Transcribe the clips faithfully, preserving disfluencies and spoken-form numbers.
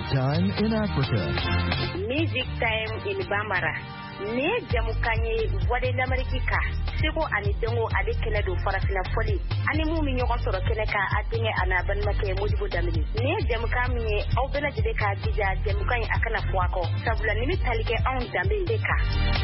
time in Africa. Music time in Bambara. Ne jamukanye wade l'Amerika. Seko ani dongo ade kele do farafina foli. Ani mu mi nyoko soro kele ka atinge ana ban make modibo damini. Ne jamukanye au bela jide ka dija jamukanye akana fuako. Sabula nimi talike on dambe deka.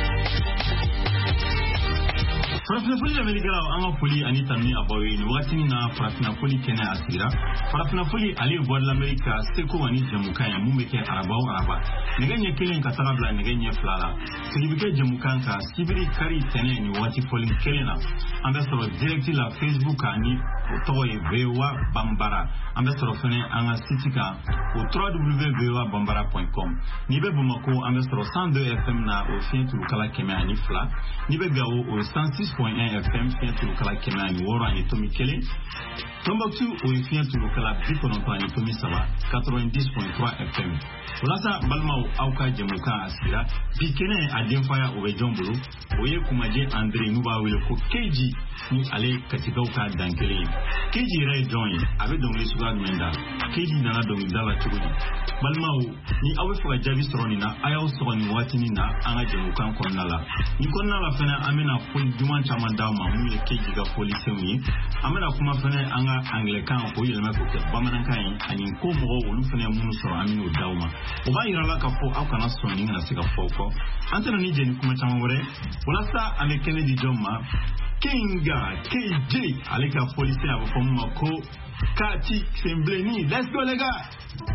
Farafina foli l'Amerika anga foli ani tanmi abawe ni wakati na farafina foli kena asira. Farafina foli ali wade l'Amerika seko wani jamukanye mu meke araba o araba. Neganye kele nkatara bla neganye flala. Sibike jamukanka sibiri kari tene ni wati foli kelena. Ambe soro directi la Facebook ani otoye vewa bambara. Ambe soro fene anga sitika o w w w point vewa bambara point com. Nibe bumako ambe soro cent deux F M na o fien tulukala keme ani fla. Nibe gao o cent six point un F M fien tulukala keme ani woro ani tomi kele. Tombouctou o fien tulukala bikonoto ani tomi saba quatre-vingt-dix point trois F M. Olasa balma o auka jamuka asira bikene ademfaya o bejombulu oye kumaje Andre nuba wile ko keji ni ale katigauka dankele keji ray join abe dongle suga menda keji nana dongle dala chugudi balma o ni awe fuga jabi soroni na ayaw soroni watini na anga jamuka konnala ni konnala fena amena ful duman chama dawma mu ye keji ga police mu amena kuma fena anga anglican ko yelma ko ke bamanan kan ani ko mo wolu fena munu soro amino dawma oba irala ka fo akana soni na sika foko antena ni jeni kuma chama wore bolasa ame Kennedy Joma Kinga K J aleka police abo fomu ko Kati Sembleni. Let's go les gars.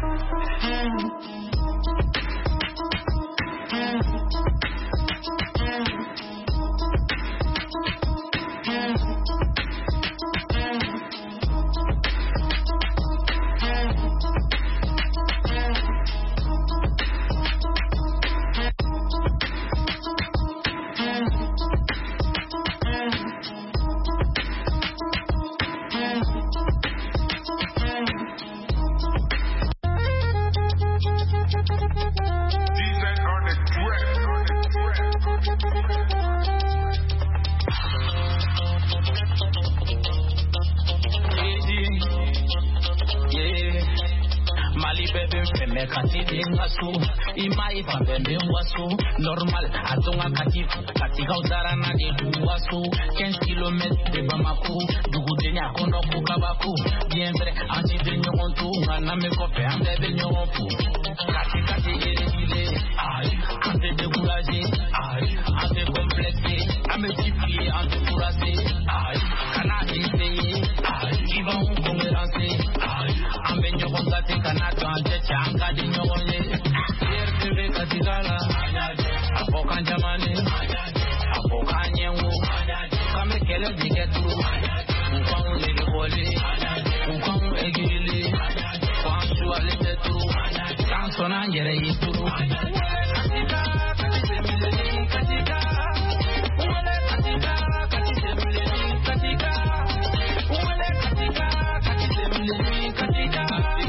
Normal, atonga kati kati kautara na de waso quinze kilomètres de Bamako dugu de nya kono ko kabaku bien vrai anti de nyonto ngana me ko pe ande de nyonto kati kati irrégulier ai ande découragé ai ande complexé ame multiplier ande couragé ai kana essayer ai qui va on commencer ai ame nyonto te kana ande changa de nyonto hier kati gala Apokan jamani, apokan yengu, kame kele diketu, ukang legole, ukang egili, kwang suale tetu, kang sona yere itu. Katika, katika, katika, uwele katika, katika, katika, uwele katika, katika, katika,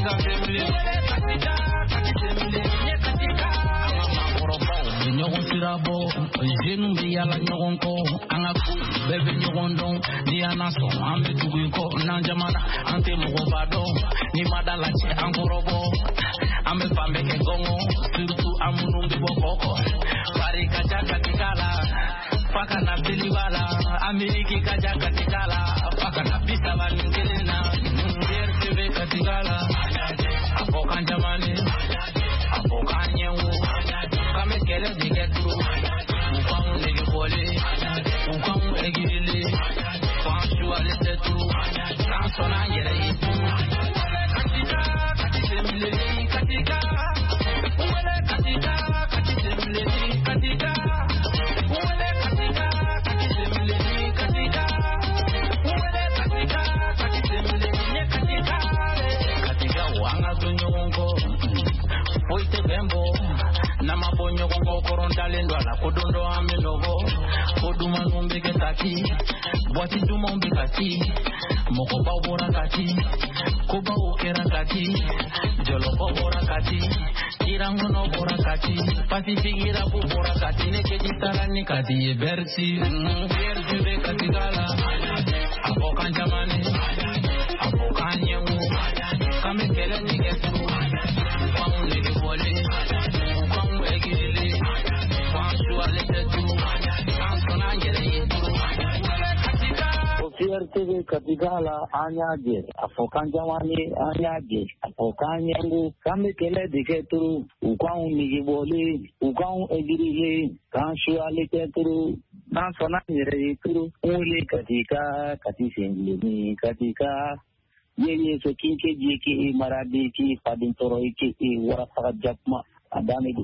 katika, katika, Nyogon tirabo, jenu be yala nyogon ko, angaku bebe nyogon don, ni anaso, ambe tugu ko, nanjamana, ante mogo bado, ni madala che ankorobo, ambe pambe ke gongo, surtout amunumbi bokoko, pari kaja katikala, faka na bilibala, Ameriki kaja katikala, faka na bisala ningelena, yer tebe katikala, apokan jamani, apokan yengu, kame kele diketu, ukang legole, ukang egile, kwang suale tetu, kang sona yere itu. Katika, katika mileni, katika, uwele katika, katika mileni, katika, uwele katika, katika mileni, katika, uwele katika, katika mileni, katika, katika wanga tunyongo, oite bembo. Nama bonyo kongo koronda lendo ala kodondo amendogo koduma ngombe ketaki bwati duma ngombe kati moko ba ubora kati koba ukera kati jolo ubora kati kirango no ubora kati pasi figira ubora kati ne kejitara ni kati bersi bersi be kati gala apokan jamani apokan yengu kame kele ni ketu kwa unege R T V katigala anyaje afokanja wani anyaje afokanya ngu kame kele diketu ukau nigiboli ukau egirile kanshu aliketu nansona nyere turu ule katika katisengile ni katika yeye so kinke jiki maradi ki padin toroi ki wara faga japma adamidu.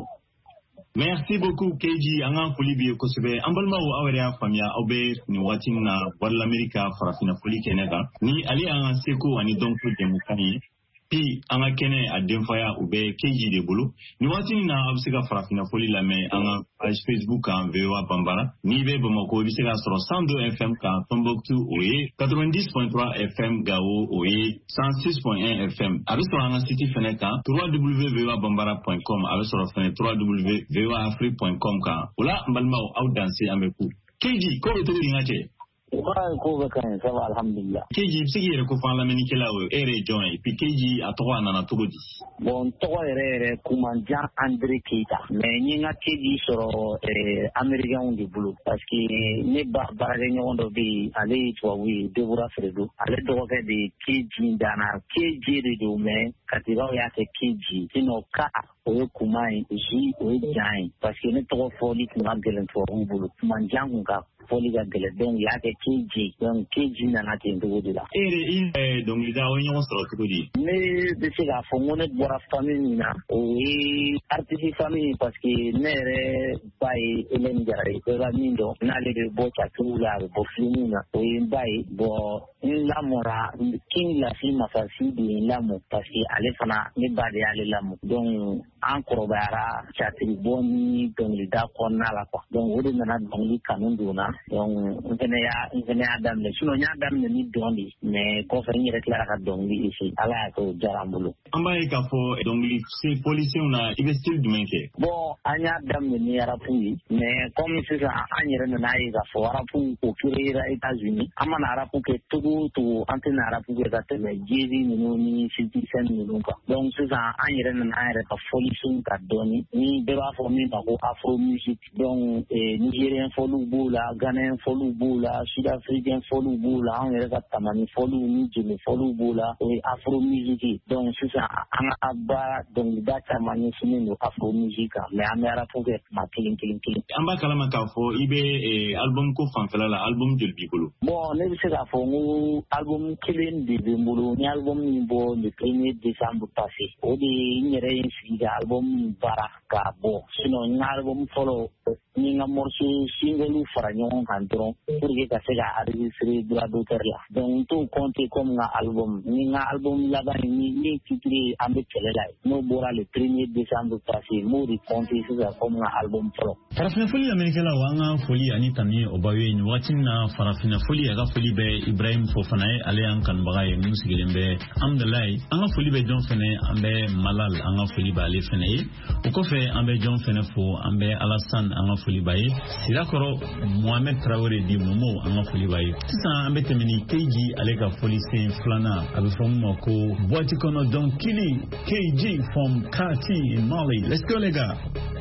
Merci beaucoup K G anga folibi kosebe ambalma o awere famia obe ni watin na wal America farafina foli kenega ni ali anga seko ani donc demokani pi anga kene a demfaya ube K G de bolo ni watin na absega farafina foli la me anga page Facebook en V O A Bambara ni be Bamako bisega sur cent deux F M ka Tombouctou oye quatre-vingt-dix point trois F M Gao oye cent six point un F M avec sur anga site feneka w w w point v o a bambara point com avec sur feneka w w w point v o a afrique point com ka ola mbalma o out danser ameku K G ko to lingache Wa ko ba kan sa alhamdulillah K G sigi re ko fa la meni kala o ere join pi K G atwa na na togodi bon to ere kumanja André Keita mais ni nga K G soro eh américain du boulot parce que ne ba barale ni ondo bi ale to wi devra fredo ale do ke de K G dana K G de do me katiba ya ke K G sino ka o kumai ji o jai parce que ne to foli kuma gelen to boulot manja nga foli ga gele donc ya ke K G donc K G na na tin do dila ere in eh donc ida o nyon soro togodi mais de ce ga fo ngone bora famille na o e artiste famille parce que nere bai elen jare ko la mindo na le de bota tula bo flimuna o e bai bo la mora king la fi mafasi de lamu parce que ale fana ne ba de ale lamu donc encore bara chatri boni donc le da konna la quoi donc wodi na donc li kanun dona donc ngene ya ngene adam le suno nya adam ne ni dondi mais ko fa ni rek la ka dondi ici ala ko jarambulo ambaye ka fo donc li c'est policier na investir du menke bon anya adam ne ni arapu mais comme c'est ça anyere na ai ga fo arapu ko kire États-Unis amana arapu ke tugu tu antena arapu ke ta te jezi ni ni citizen ni donc donc c'est ça anyere na ai ka police ka doni ni de ba fo mi ba ko afro music donc nigérien folu bula ghanéen folu bula sud-africain folu bula on est tamani folu ni jini folu bula et afro music donc c'est ça anga aba donc data mani sunu afro music mais amera pour que ma killing killing killing amba kalama ka fo ibe album ko fanfela la album del bibolo bon ne se ka fo album killing de bibolo ni album ni bo le premier décembre passé o de nyere yin album baraka bo sinon ni album follow ni nga morceau single fara ñon kan dron pour que ka se ga enregistrer droit d'auteur la donc tout compte comme nga album ni nga album la ba ni ni titré ambe kele la no bora le premier décembre passé mo di compte ça comme nga album pro farafina foli amerika la wanga foli ani tami obawe ni watin na farafina foli aga foli be Ibrahim Fofana ale an kan bagaye musigelembe amdalai anga foli be John Fene ambe malal anga foli ba ale fene o ko fe ambe John Fene fo ambe Alassane anga foli baye sirakoro Mohamed Traoré di momo anga foli baye tisa ambe temini K G ale ka foli sen flana abe from ko boati kono donc kili K G from Kati in Mali. Let's go les gars.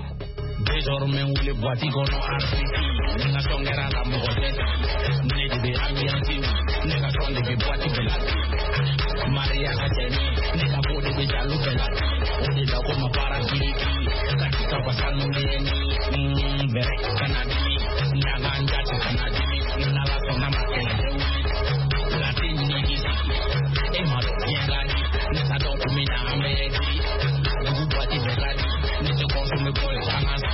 Désormais où les boîtiers qu'on a arrêtés, n'a pas l'air à la mode, n'est de l'ambiance, n'est pas son de boîtiers de la Maria Cateni, n'est pas pour des jaloux de la on est là comme un paradis, la qui t'a pas nous ni verre canadi, n'a pas un gâteau canadi, n'a la son amateur, la ténigis, et moi bien là, n'est pas donc comme une américaine, le boîtier de la n'est pas comme pour le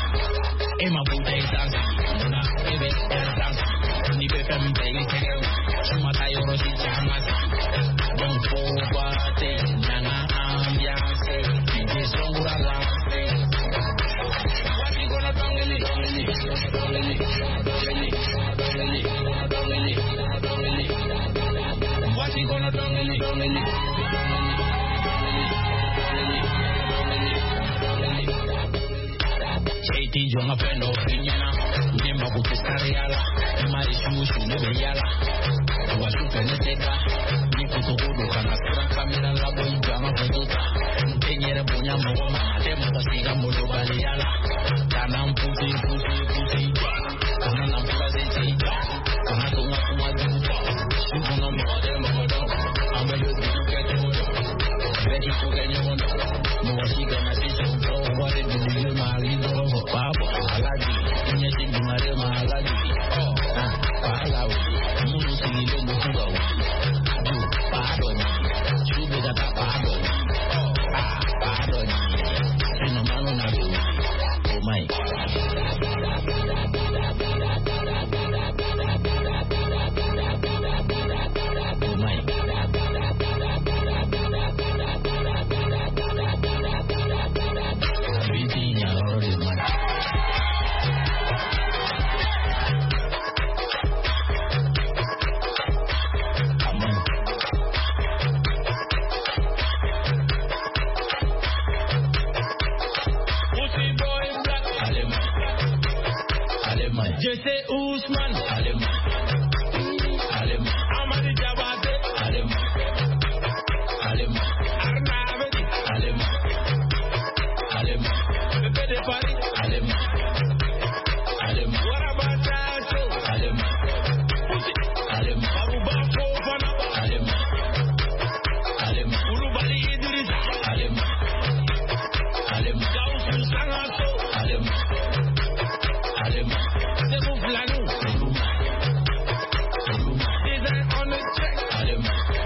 et ma bouteille est danse, on a bébé est danse, ni bébé me paye les kérés, je m'attaille au rosi chamas, donc faut boiter, nana ambiance, j'ai son goût à lancer. What you gonna do, Lily? Lily, Lily, Lily, Lily, Lily. What you gonna do, Lily? Lily. Ti yo no aprendo piñana, ni me gusta estar reala, ni me disfruto ni me reala, o a su penetera, ni puto gudu kana sura kamera la boy jama puta, tenyere bonya mo ma te mo siga mo do baliala, kana puti puti puti, kana na puta de ti, kana to ma kuma du, Usman, Alem, Alem, Amadi Jabate, Alem, Alem, Arnavedi, Alem, Alem, Pepe de Paris, Alem, Alem, Warabachacho, Alem, Alem, Aruba Fofana, Alem, Alem, Urubali Idris, Alem, Alem, Gausu Sangaso, Alem, Alem, Sebu Flanu, Design on the track, Alem.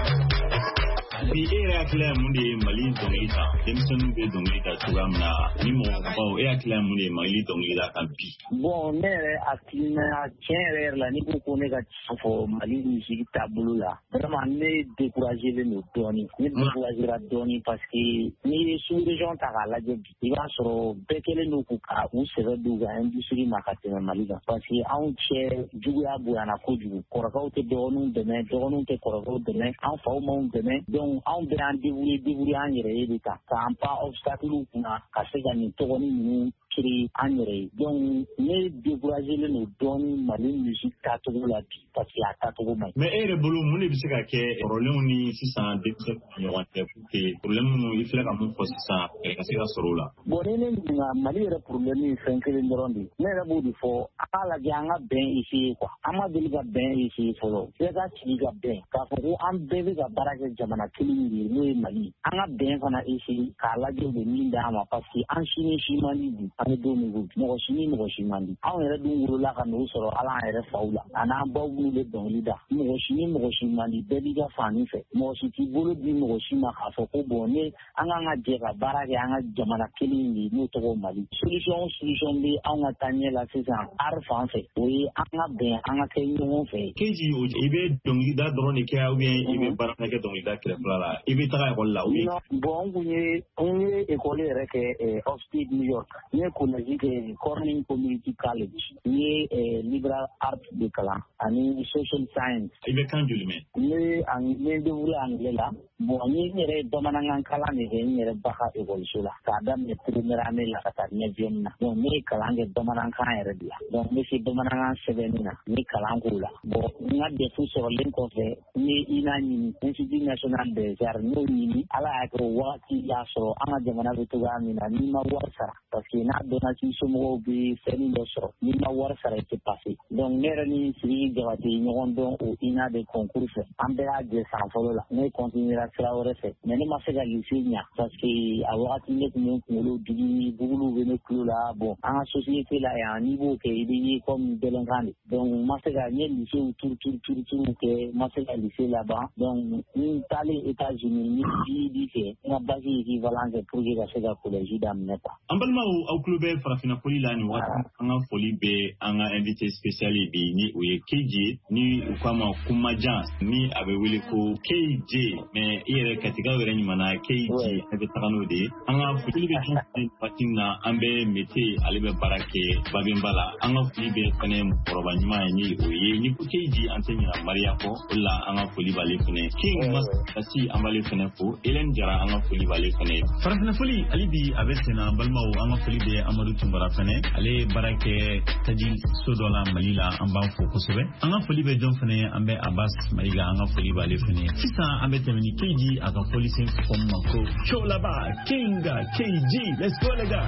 Di era clear mundi Mali Donita, Dimson be Donita Tugamna, Nimo, oh, air clear mundi Mali Donita and P. Bon, nere akina chere la niku konega for Mali music tabula. Vraiment ne décourager le nous doni, ne décourager la doni parce que ni sous région Tagala de il va sur bekele no kuka ou sera duga industrie makatena Maliga parce que on che juya buana koju korako te donu demain donu te korako demain en fa au monde demain donc on be en dévoulé dévoulé en yere ka ça pas obstacle kuna ka se gagner toni ni kiri en yere donc ne décourager le nous doni Mali musique tatola parce que la tatola mais ere bolo muni bisika ke problème ni six deux yo wante que problème no ifla ka mun fossa e ka sira sorola bonene na Mali re problème ni fenkele ndrondi ne ra bodi fo ala janga ben ici quoi ama deliga ben ici folo sega tiga ben ka fo am bebe ga barake jamana kilindi ni Mali anga ben fana ici kala je de minda ma parce que en chine chimani di ane do mu mo chini mo chimani aw re du nguru la ka no soro ala re faula ana bawu le don lida mo chini mo chimani bebi ga fani fe mo chiti bolo di mo chima ka fo ko bone anga nga je ga barake anga jamana kilindi ni to Mali solution solution bi anga tanye la season ar français oui anga ben anga ke no fe keji o ibe don lida drone ke a bien ibe baraka ke don lida ke la ibe ta ko la oui bon bunye onye école rek e Upstate New York ne ko na jike Corning Community College ni liberal arts de kala ani social science ibe kan julime ni ang ne de wula angle la bon ni re domanangan kala ne ni re baka école sula ka dam ne première année la ka ne na donc ni kala nge domanangan re dia donc ni si domanangan sevenina ni kala ngula bon nga de fu sur len ko fe ni ina ni Institut National des Arts no ni ala ko wati ya so anga jamana to ga ni na ni ma warsa parce que na donation somo bi feni do so ni ma warsa re passé donc nera ni si jawati nyon don o ina de concours ambera de san folo la ne continuera tra ore fe ne ma se ga lisinya parce que a wati ne ko ko di bulu vene kula bon en société là ya niveau que il comme de l'engrais donc ma se ga ni lycée tout tout tout tout que ma se ga lycée là-bas donc ni tali États-Unis ni di di ke na base équivalent pour que se ga collège d'amne pas ambalma au club farafina poli la ni wati anga foli be anga invité spécial bi ni oye K J ni ukama kumaja ni abewele ko K J mais ire katika were ni mana K J ebe takano de anga foli be tin patina ambe mete alebe barake babembala anga foli be kane proba nyuma ni oye ni ko K J antenya Maria ko la anga foli bale fune king mas asi ambale fune ko elen jara anga foli bale fune farafina foli alibi abesena balma anga foli be Amadou Tumbara fene ale barake taji sodola malila amba fo kosobe anga foli be don fene ambe Abbas Maiga anga foli bale fene sisa ambe temini K J aka foli sin from mako chola ba kinga K J let's go lega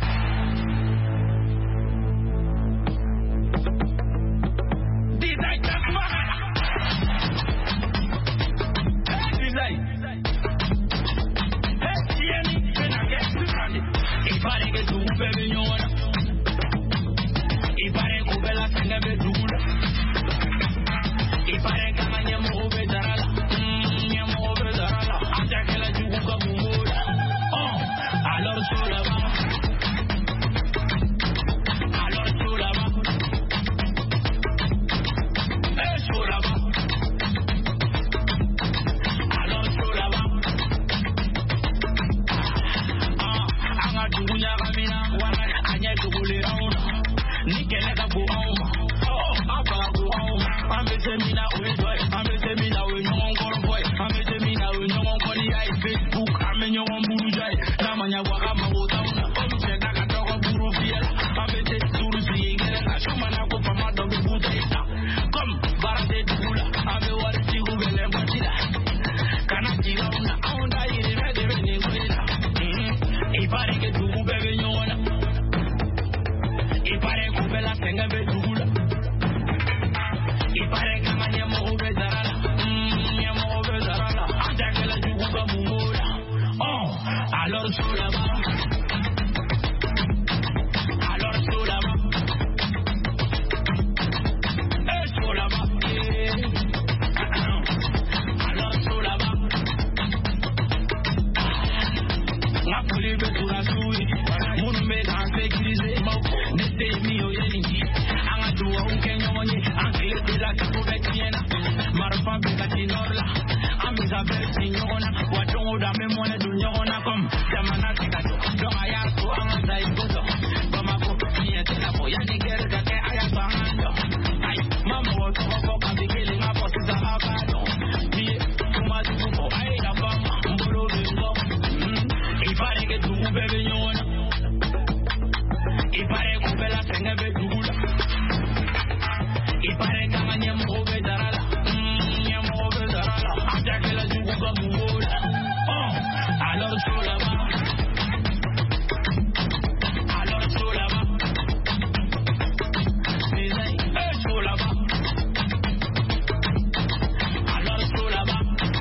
design jasma design hey tieni pena que grande e pare que tu bebe nyona e pare ko bela sanga be dula e pare kama nyamo be darala nyamo be darala ata kala jugu ka bumura oh alors sola ba alors sola ba eh sola ba alors sola ba ah anga jugu nya kamina wana anya jugu le rauna nikele ka go on oh apa go on ambe semina we boy ambe semina we nyong kon boy ambe semina we nyong kon ya Facebook ambe nyong buru jai namanya wa kama utauna omche na ka toko buru fiel ambe te suru si ngere na shoma na ko pama do buta Alors sur là-bas. Alors sur là-bas. Et sur là-bas. Alors sur là-bas. La police de tout la souris. Mon mec en sécurisé. N'était mis au Yéni. Angatu au Kenyoni. Angile de la Kapoubekiena. Marfa Begatinobla. Amizabel Signona. Watongo da Memone Dunyona. Comme Yamana Tikato. Domayato Amazai Gozo. Bamako. Yetela Boyani Gergate Ayabando. Ay, Mama was over and the killing of us is a avado. Be too much to go. I have a Mbolo Bingo. If I get to baby, you wanna. If I go Bella Senga Bedula. If I come and you move it, you move it, I'm taking a Zuga Mula. Oh, I love Sulaba. I love Sulaba. Sulaba. I love Sulaba.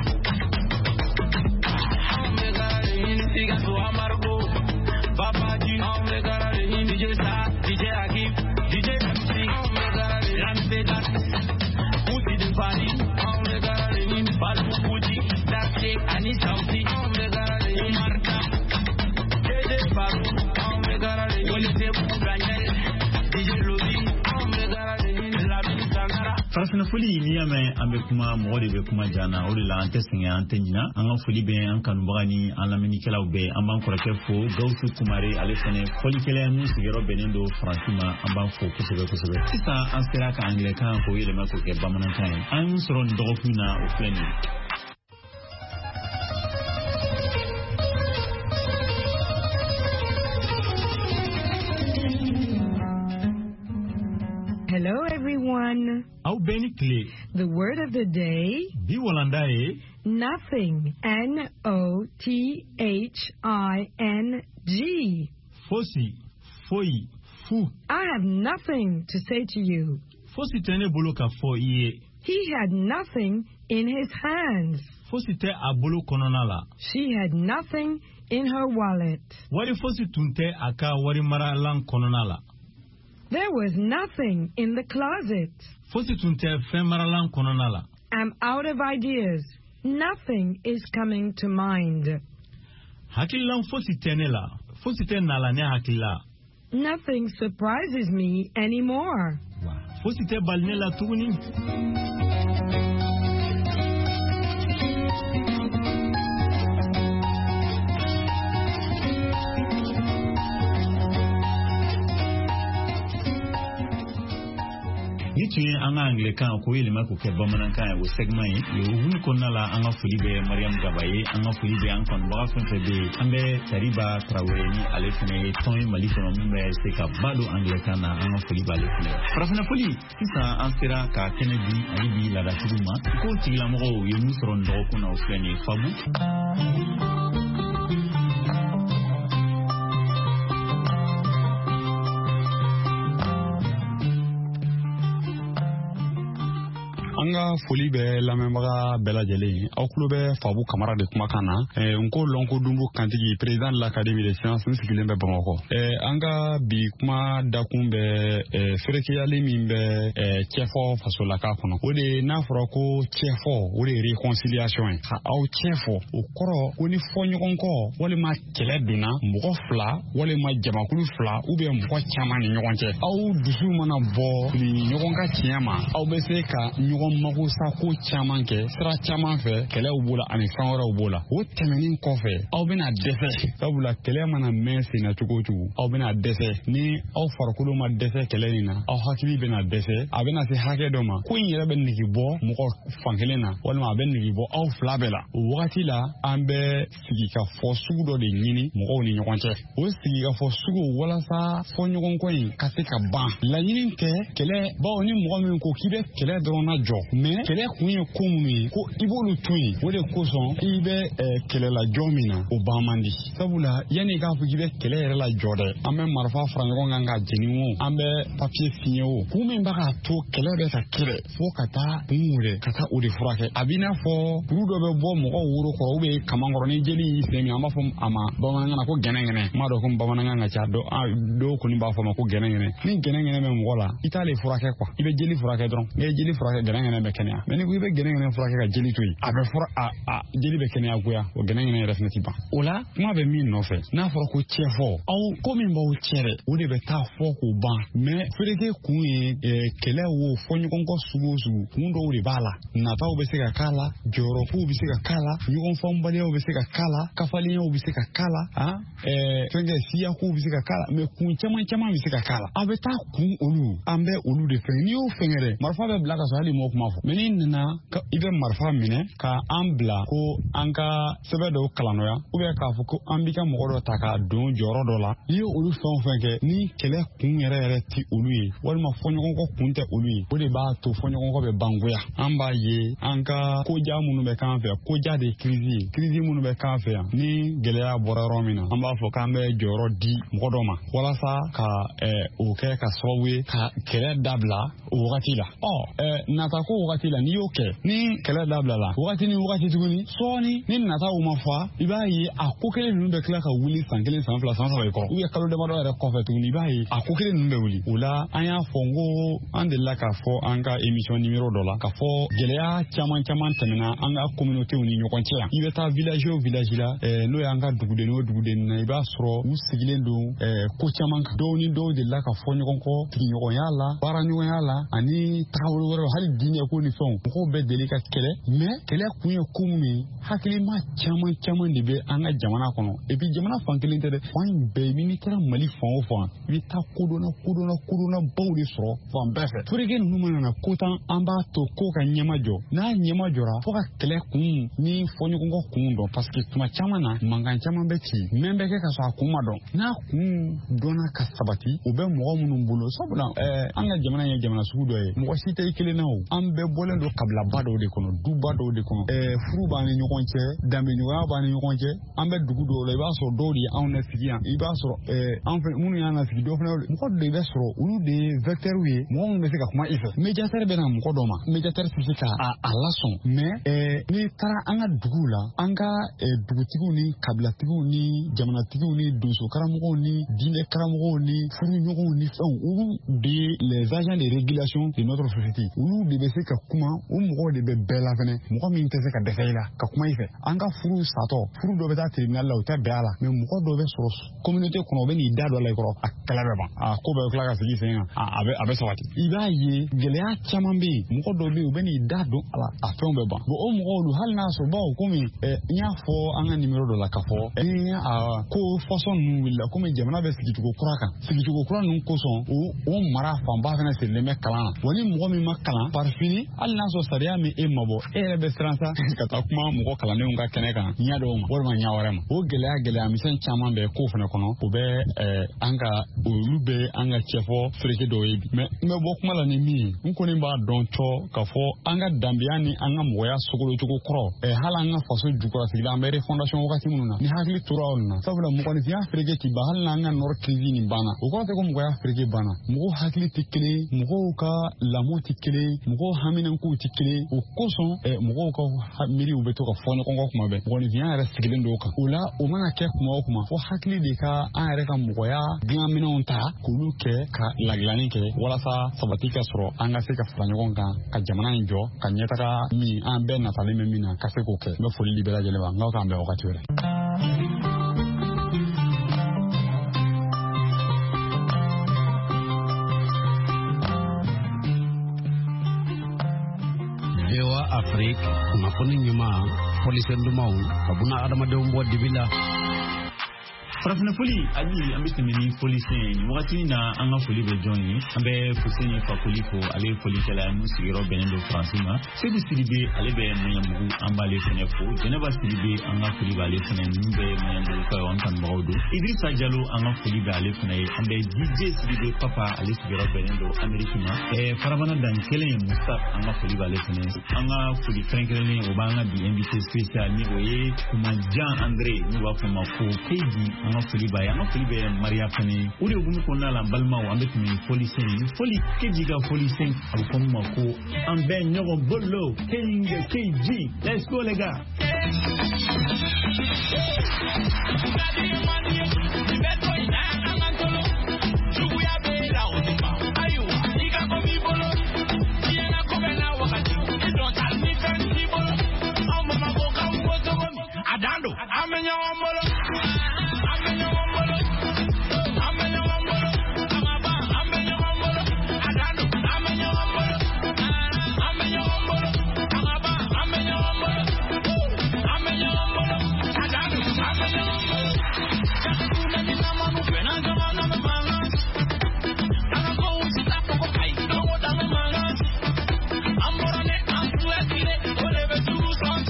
I'm the guy in the Tiga to Amargo. Papa G, I'm the guy in the D J Star, D J Akif, D J M C, I'm the guy in the Vegas. Pussy the party, I'm the guy in the Palu Pussy. That's it, I need something. I'm the guy in Marta. J J Baru, I'm the guy in the Daniel. D J Lodi, I'm the guy in La Sangara. Farafina foli ni yame ambe kuma mɔgɔ de bɛ kuma jana o de la an tɛ sɛgɛn an tɛ ɲina an ka foli bɛ an kanubaga ni an lamɛnnikɛlaw bɛɛ an b'an kɔrɔkɛ fo Gawusu Kumare ale fɛnɛ fɔlikɛla min sigiyɔrɔ bɛnnen don Faransi ma an b'an fo kosɛbɛ kosɛbɛ sisan an sera ka angilɛkan k'o yɛlɛma k'o kɛ bamanankan ye an y'u sɔrɔ nin dɔgɔkun na o filɛ nin ye. Hello everyone. Aw bɛɛ ni tile. The word of the day. Bi walanda ye. Nothing. N O T H I N G. Fosi, foyi, fu. I have nothing to say to you. Fosi tɛ ne bolo ka fɔ i ye. He had nothing in his hands. Fosi tɛ a bolo kɔnɔna la. She had nothing in her wallet. Wari fosi tun tɛ a ka warimaralan kɔnɔna la. There was nothing in the closet. Fosi tun tɛ fɛn maralan kɔnɔna la. I'm out of ideas. Nothing is coming to mind. Hakilan fosi tɛ ne la. Fosi tɛ na la ne hakila. Nothing surprises me anymore. Fosi tɛ bali ne la tuguni. Ni tun ye an ka angilɛkan k'o yɛlɛma k'o kɛ bamanankan ye o segment ye o hukumu kɔnɔna la an ka foli bɛ Mariam Gaba ye an ka foli bɛ an kanubaga fɛn fɛn bɛ yen an bɛ Tariba Tarawele ni ale fɛnɛ ye tɔn ye Mali kɔnɔ min bɛ se ka ba don angilɛkan na an ka foli b'ale fɛnɛ ye. Farafina foli sisan an sera ka kɛnɛ di ale bi laadatigiw ma ko tigilamɔgɔw ye min sɔrɔ nin dɔgɔkun na o filɛ nin ye Fabu. Anga foli bɛ lamɛnbaga bɛɛ lajɛlen aw kulo bɛ Fabu Kamara de kumakan na eh, nko Lonko Dumbo Kantigi président de l'Académie des sciences min sigilen bɛ Bamakɔ eh, anga bi kuma dakun bɛ eh, ferekeyali min bɛ eh, cɛfɔ fasolaka kɔnɔ o de n'a fɔra ko cɛfɔ o de réconciliation ye ka aw cɛfɔ o kɔrɔ ko ni fɔɲɔgɔn kɔ walima kɛlɛ donna mɔgɔ fila walima jamakulu fila ou bien mɔgɔ caman ni ɲɔgɔn cɛ aw dusu mana bɔ ni ɲɔgɔn ka tiɲɛ ma aw bɛ se ka ɲɔgɔn mago sa ko caman kɛ sira caman fɛ kɛlɛw b'o la ani fɛn wɛrɛw b'o la o tɛmɛnin kɔfɛ aw bɛna dɛsɛ sabula kɛlɛ mana mɛn senna cogo o cogo aw bɛna dɛsɛ ni aw farikolo ma dɛsɛ kɛlɛ in na aw hakili bɛna dɛsɛ a bɛna se hakɛ dɔ ma ko in yɛrɛ bɛ nege bɔ mɔgɔ fankelen na walima a bɛ nege bɔ aw fila bɛɛ la o wagati la an bɛ sigi ka fɔ sugu dɔ de ɲini mɔgɔw ni ɲɔgɔn cɛ o sigi ka fɔ sugu walasa fɔɲɔgɔnkɔ in ka se ka ban laɲini tɛ kɛlɛ bawo ni mɔgɔ min ko k'i bɛ kɛlɛ dɔrɔn na jɔ mais kɛlɛ kun ye ko minnu ye ko i b'olu to yen o de kosɔn i bɛ kɛlɛla jɔ min na o ban man di sabula yanni k'a fɔ k'i bɛ kɛlɛ yɛrɛ la jɔ dɛ an bɛ marifa fara ɲɔgɔn kan ka jeni o an bɛ papiye signé o kun min b'a k'a to kɛlɛ bɛ ka kɛlɛ fo ka taa kun wɛrɛ ka taa o de furakɛ a b'i n'a fɔ kuru dɔ bɛ bɔ mɔgɔ woro kɔrɔ ou bien kaman kɔrɔ ni jeli y'i sen min an b'a fɔ a ma bamanankan na ko gɛnɛgɛnɛ n m'a dɔn ko bamanankan ka ca dɔw kɔni b'a fɔ ma ko gɛnɛgɛnɛ ni gɛnɛgɛnɛ bɛ mɔgɔ la i t'ale furakɛ quoi i bɛ jeli furakɛ dɔrɔn n'i ye jeli furakɛ gɛnɛgɛnɛ bɛ kɛnɛya mais ni ko i bɛ gɛnɛgɛnɛ furakɛ ka jeli to yen a bɛ fura a a jeli bɛ kɛnɛya goya o gɛnɛgɛnɛ yɛrɛ fɛnɛ ti ban o la kuma bɛ min nɔfɛ n'a fɔra ko cɛ fɔ aw ko min b'aw cɛ dɛ o de bɛ taa fɔ k'o ban mais fereke kun ye kɛlɛ wo fɔɲɔgɔn kɔ sugu o sugu kun dɔw de b'a la nataw bɛ se ka k'a la jɔyɔrɔkow bɛ se ka k'a la ɲɔgɔn faamubaliyaw bɛ se ka k'a la kafaliyaw bɛ se ka k'a la han ɛɛ fɛnkɛ siyakow bɛ se ka k'a la mais kun caman caman bɛ se ka k'a la a bɛ taa kun olu an bɛ olu de fɛngɛ n'i y'o fɛngɛ dɛ marifa bɛ bila ka sɔrɔ hali m'o kuma fɔ mais n'i nana i bɛ marifa minɛ ka an bila ko an ka sɛbɛn dɔw kalan nɔ ya ou bien k'a fɔ ko an b'i ka mɔgɔ dɔ ta ka don jɔyɔrɔ dɔ la n'i ye olu fɛn o fɛn kɛ ni kɛlɛ kun yɛrɛ yɛrɛ ti olu ye walima fɔɲɔgɔnkɔ kun tɛ olu ye o de b'a to fɔɲɔgɔnkɔ bɛ bangoya an b'a ye an ka koja minnu bɛ k'an fɛ koja de ye crise ye crise minnu bɛ k'an fɛ yan ni gɛlɛya bɔra yɔrɔ min na an b'a fɔ k'an bɛ jɔyɔrɔ di mɔgɔ dɔ ma walasa ka o kɛ ka sababu ye ka kɛlɛ dabila o wagati la ɔ nata ko wagati la n'i y'o kɛ ni kɛlɛ dabila la wagati ni wagati tuguni sɔɔni ni nataw ma fa i b'a ye a ko kelen ninnu bɛ tila ka wuli san kelen san fila san saba i kɔrɔ ou bien kalo damadɔ yɛrɛ kɔfɛ tuguni i b'a ye a ko kelen ninnu bɛ wuli o la an y'a fɔ n ko an delila k'a fɔ an ka émission numéro dɔ la k'a fɔ gɛlɛya caman caman tɛmɛna an ka communauté ni ɲɔgɔn cɛ yan i bɛ taa village o village la n'o y'an ka dugudenni o dugudenni na i b'a sɔrɔ u sigilen don ko caman kan dɔw ni dɔw delila ka fɔ ɲɔgɔn kɔ tigiɲɔgɔnya la baara ɲɔgɔnya la ani taabolo wɛrɛw hali diinɛ ko ni fɛnw mɔgɔw bɛɛ deli ka kɛlɛ mais kɛlɛ kun ye ko min ye hakilima caman caman de bɛ an ka jamana kɔnɔ et puis jamana fan kelen tɛ dɛ fan in bɛɛ n'i taara Mali fan o fan i bɛ taa kodɔnna kodɔnna kodɔnna baw de sɔrɔ fan bɛɛ fɛ terikɛ ninnu mana na ko tan an b'a to ko ka ɲɛma jɔ n'a ɲɛma jɔra fo ka kɛlɛ kun ni fɔɲɔgɔnkɔ kun dɔn parce que tuma caman na mankan caman bɛ ci min bɛ kɛ ka sɔrɔ a kun ma dɔn n'a kun dɔnna ka sabati o bɛ mɔgɔ minnu bolo sabula ɛɛ an ka jamana ye jamana sugu dɔ ye mɔgɔ si tɛ i kelen na o an bɛɛ bɔlen don kabilaba dɔw de kɔnɔ duba dɔw de kɔnɔ ɛɛ furu b'an ni ɲɔgɔn cɛ danbeɲɔgɔnya b'an ni ɲɔgɔn cɛ an bɛ dugu dɔw la i b'a sɔrɔ dɔw de ye anw lasigi yan i b'a sɔrɔ ɛɛ an fɛ minnu y'an lasigi dɔw fana mɔgɔ de bɛ sɔrɔ olu de ye vecteurs ye mɔgɔ minnu bɛ se ka kuma i fɛ médiateur bɛ na mɔgɔ dɔ ma médiateur tɛ se ka a, a lasɔn mais ɛɛ n'i taara an ka duguw la an ka ɛɛ dugutigiw ni kabilatigiw ni jamanatigiw ni donso karamɔgɔw ni diinɛ karamɔgɔw ni furuɲɔgɔnw ni fɛnw olu de ye les agents de régulation de notre société olu de bɛ se ka kuma o mɔgɔw de bɛ bɛɛ la fɛnɛ mɔgɔ min tɛ se ka dɛsɛ i la ka kuma i fɛ an ka furu satɔ furu dɔ bɛ taa tribunal la o tɛ bɛn a la mais mɔgɔ dɔ bɛ sɔrɔ communauté kɔnɔ o bɛ n'i da dɔ la i kɔrɔ a kɛlɛ bɛ ban a ko bɛɛ tila ka sigi sen kan a bɛ a bɛ sabati i b'a ye gɛlɛya caman bɛ yen mɔgɔ dɔw bɛ yen u bɛ n'i da don a la a fɛnw bɛ ban bon o mɔgɔw olu hali n'a sɔrɔ bawo komi n y'a fɔ an ka numéro dɔ la ka fɔ ni a ko fɔsɔn ninnu wulila komi jamana bɛ sigicogo kura kan sigicogo kura ninnu kosɔn o o mara fanba fana sirilen bɛ kalan na wa ni mɔgɔ min ma kalan par fini hali n'a sɔrɔ sariya min e mabɔ e yɛrɛ bɛ siran sa ka taa kuma mɔgɔ kalandenw ka kɛnɛ kan ɲɛ dɔw ma walima ɲɛ wɛrɛ ma o gɛlɛya gɛlɛya misɛn caman bɛ ko fana kɔnɔ o bɛ an ka olu bɛ an ka cɛfɔ fereke dɔw ye bi mais n bɛ bɔ kuma la ni min ye n kɔni b'a dɔn cɔ ka fɔ an ka danbeya ni an ka mɔgɔya sogolocogo kɔrɔ hali an ka faso jukɔrɔ sigila an bɛ refondation wagati minnu na ni hakili tora olu na sabula mɔgɔninfinya fereke ti ban hali n'an ka nɔrɔ crise nin banna o kɔrɔ tɛ ko mɔgɔya fereke banna mɔgɔw hakili tɛ kelen mɔgɔw ka lamɔ tɛ kelen mɔgɔw haminankow tɛ kelen o kosɔn mɔgɔw ka miiriw bɛ to ka fɔ ɲɔgɔn kɔ kuma bɛɛ mɔgɔninfinya yɛrɛ sigilen don o kan o la o mana kɛ kuma o kuma fo hakili de ka an yɛrɛ ka mɔgɔya dilanminɛnw ta k'olu kɛ ka ladilanni kɛ walasa sabati ka sɔrɔ an ka se ka fara ɲɔgɔn kan ka jamana in jɔ ka ɲɛtaga min an bɛɛ natalen bɛ min na ka se k'o kɛ n bɛ foli di bɛɛ lajɛlen ma n'aw k'an bɛn wagati wɛrɛ. Afrique kunnafoni ɲuman fɔlisɛn dumanw ka buna adamadenw bɔ dibi la farafina foli ali an bɛ tɛmɛ ni foli sen wagati na an ka foli bɛ jɔn ye an bɛ Fuseni Fakoli fo ale folikɛla mun sigiyɔrɔ bɛnnen don Faransi ma Seku Sidibe ale bɛ Maɲanbugu an b'ale fɛnɛ fo Jɛnɛba Sidibe an ka foli b'ale fɛnɛ min bɛ Maɲanbugu ka an kanubagaw don Idrissa Diallo an ka foli bɛ ale fɛnɛ ye an bɛ D J Sidibe Papa ale sigiyɔrɔ bɛnnen don Amérique ma ɛɛ Farabana dan kelen Musa an ka foli b'ale fɛnɛ an ka foli kɛrɛnkɛrɛnnen o b'an ka bi invité spécial ni o ye Kumajan André n'u b'a fɔ ma ko Keidi an ka foli b'a ye an ka foli bɛ Maria fɛnɛ o de hukumu kɔnɔna la balimaw an bɛ tɛmɛ ni foli sen ni foli Keidi ka foli sen a bɛ fɔ ma ko an bɛ ɲɔgɔn bolo Keidi Keidi let's go les gars Adando, I'm in your umbrella. I'm in your umbrella. I'm in your umbrella. I'm in your umbrella. Adando, I'm in your umbrella. I'm in your umbrella. I'm in your umbrella. I'm in your umbrella. Adando, I'm in your umbrella. Just to let me know I'm open and I'm on the balance. I'm going to stop for I don't want to balance. I'm on it, I'm sweating it, whatever do songs.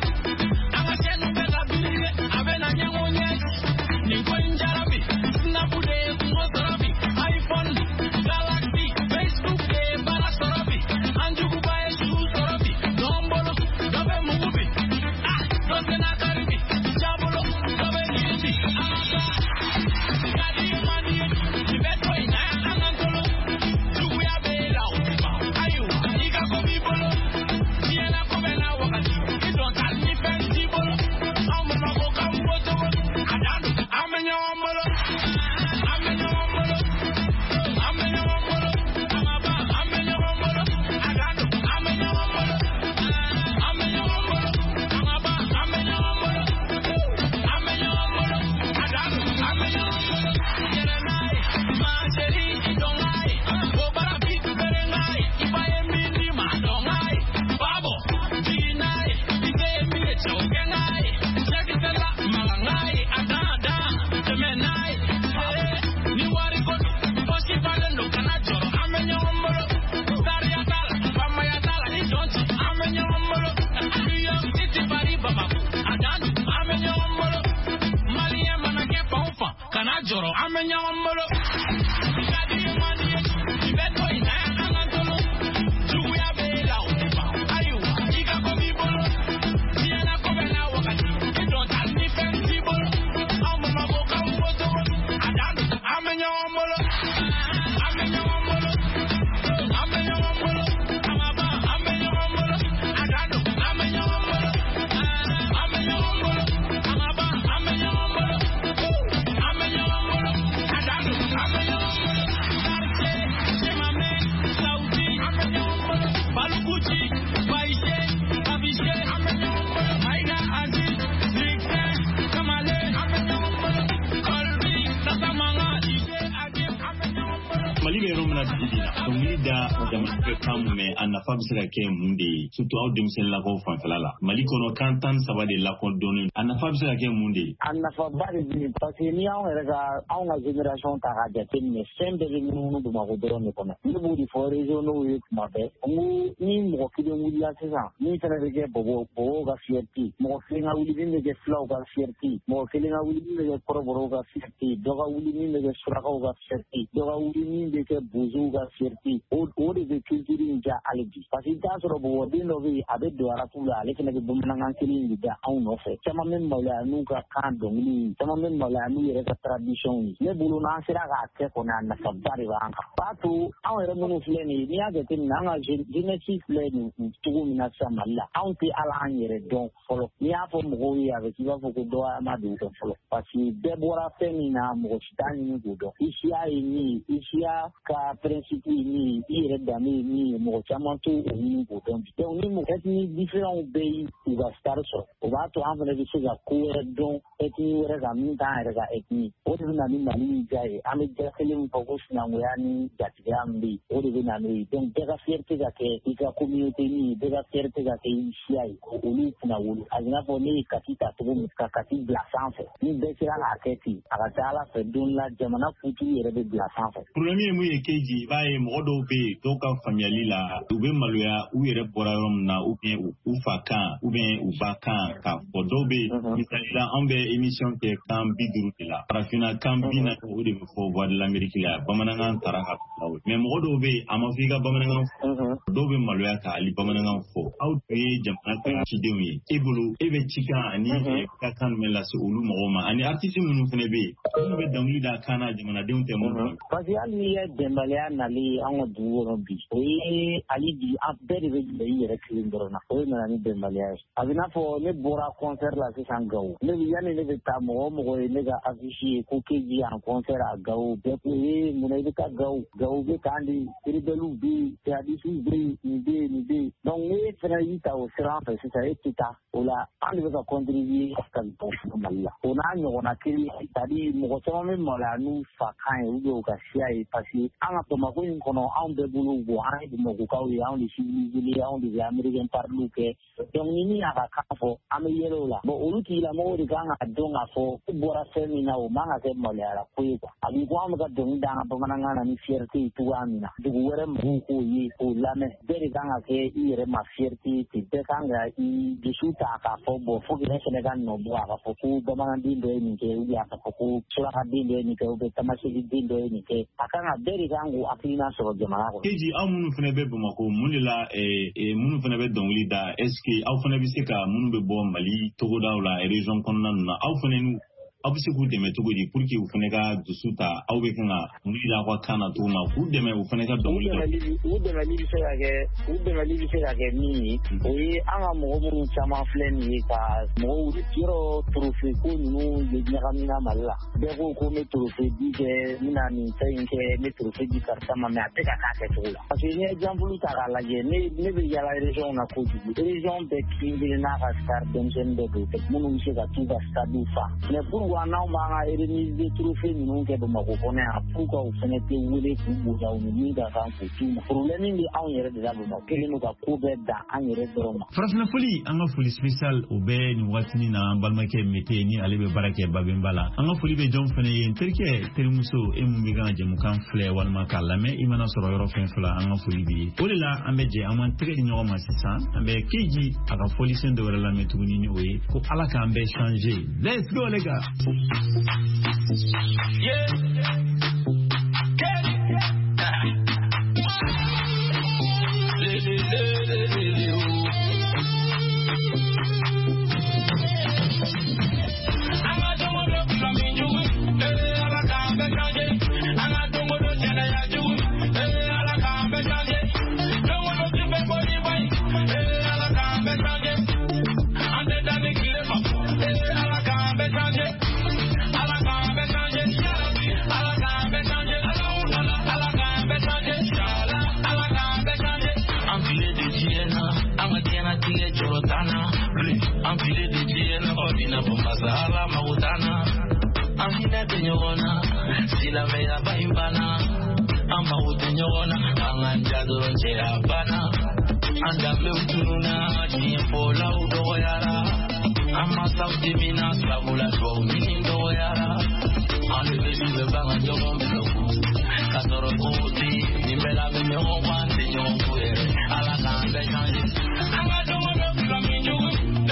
nafa bɛ se ka kɛ mun de ye surtout aw denmisɛnninlakaw fanfɛla la Mali kɔnɔ kan tan ni saba de lakɔdɔnnen a nafa bɛ se ka kɛ mun de ye a nafaba de bɛ parce que ni anw yɛrɛ ka anw ka génération ta k'a jateminɛ fɛn bɛɛ bɛ munumunu Bamakɔ dɔrɔn de kɔnɔ ne b'o de fɔ régionaux ye tuma bɛɛ n ko ni mɔgɔ kelen wulila sisan min fana bɛ kɛ bɔbɔ bɔbɔw ka fierté mɔgɔ kelen ka wuli min bɛ kɛ fulaw ka fierté mɔgɔ kelen ka wuli min bɛ kɛ kɔrɔbɔrɔw ka fierté dɔ ka wuli min bɛ kɛ surakaw ka fierté dɔ ka wuli min bɛ kɛ bozow ka fierté o o de bɛ culture in ja hali bi parce que i t'a sɔrɔ bɔbɔden dɔ bɛ yen a bɛ don arabu la ale fana bɛ bamanankan kelen de da anw nɔfɛ caman bɛ maloya n'u ka kan dɔnkili caman bɛ maloya n'u yɛrɛ ka tradition ye ne bolo n'an sera k'a kɛ kɔni a nafaba de b'an kan b'a to anw yɛrɛ minnu filɛ nin ye n'i y'a jateminɛ an ka jeunesse filɛ nin cogo min na sisan Mali la anw tɛ ala an yɛrɛ dɔn fɔlɔ n'i y'a fɔ mɔgɔw ye a bɛ k'i b'a fɔ ko dɔgɔya ma don dɔn fɔlɔ parce que bɛɛ bɔra fɛn min na mɔgɔ si t'a ɲini k'o dɔn i siya ye min ye i siya ka principe ye min ye i yɛrɛ dan ni ni mo chama tu ni ko don donc ni mo etni différents pays qui va star so o va to amene bi se ga ko don etni wera ga min ta ga etni o de na ni mali jai ame ja kelim focus na nguyani jati ambi o de na ni donc de ga fierté ga ke ika communauté ni de ga fierté ga ke isiai o ni na wulu azina po ni katita to mo ka kati bla sanfe ni be sira la keti aga tala fe don la jamana futu yere be bla sanfe premier mu yekeji ba e mo do be to ka family la u be maloya u yere borarom na u bien u fakan u bien u bakan ka bodo be misali la ambe émission ke kan biduru la parafina kan bina o de fo voix de l'Amérique la bamanangan taraka mais mo do be amafika bamanangan do be maloya ka ali bamanangan fo au be jamana ka ci dewi ebulu ebe chika ani ka kan mela se ulu mo ani artiste munu fene be mo be dangli da kana jamana de unte mo parce ali ya dembalya nali ango duwo bi e ali di abere be be yere kilindorona o na ni dembalya abina fo ne bora concert la se sangaw ne yani ne ta mo mo ne ga afficher ko keji en concert a gaw be ko e mo ne ka gaw gaw be kandi ribelu bi ya di su bi ni be ni be donc ne fera yita o sera fa se sa etita ola andi be ka contribuer ka ko malla ona nyo na kiri tadi mo ko me mola nu fa kan u go ka sia e pasi anga to ma ko in kono an be bulu bo ai mo ko ka wi an di civili an di american parlu ke donc ni aka ka fo ame yelo la bo olu ti la mo ri ganga donga fo bora semina o manga ke mola la ko ko abi ko am ga don da ba mananga na ni fierté tu amina du were mo ko yi o la me bere ganga ke ire ma fierté ti be kanga i disuta ka fo bo fo ke Senegal no bo aka fo ku ba manga di do ni ke u ya ka fo ku sura ka di do ni ke u be tamasi di do ni ke akanga bere gangu afina so jama ko keji amunu fene be boma ko munila e e munu fene be dongli da est-ce que au fene bi se ka munu be bo Mali Togo da la région konna na au fene nu abisi ku deme Togo di pour que u fene ka dusuta au be kana munila kwa kana to ma ku deme u fene ka dongli da u deme li se ka ke u deme li se ka ke ni o yi anga mo mo chama flen ni ka mo u tiro trophée ko nu ye nyakamina malla be ko ko me trophée di ke mina ni tayin ke me trophée di karta ma me ateka ka ke to la parce que ni exemple ta ka la ye ne ne be ya la région na ko di région be kingi na ka star denjen de do te mo nu se ka tu ba sta du fa ne pour wana manga eremise de trophée ni ke do ma ko kone a pourquoi u fene te wele ku bo da u ni da kan ko tu problème ni an yere de la bo ma kele no ka ko be da an yere do ma frasna foli anga foli spécial o be ni watini na balma ke mete ni ale be barake babembala anga foli be jom fene yen terke terimuso e mu be ganje mu kan fle wal ma kala me imana soro yoro fen fla anga foli bi olela ambe je aman tere ni o ma sisa ambe keji aka foli sen de wala me tuguni ni oyi ko ala ka ambe changer let's go les gars yeah get Ampile de Diena, ordina bomba sala mautana. Amina tenyona, sila meya baimbana. Amba utenyona, anganja doronche abana. Anda meutununa, niempola udoyara. Ama sauti mina, savula dwa mini doyara. Ande besiwe banga jogo mloku. Kasoro kuti, nimbela menyo wante nyongwe. Ala kambe chanje. Anga jogo mloku minju.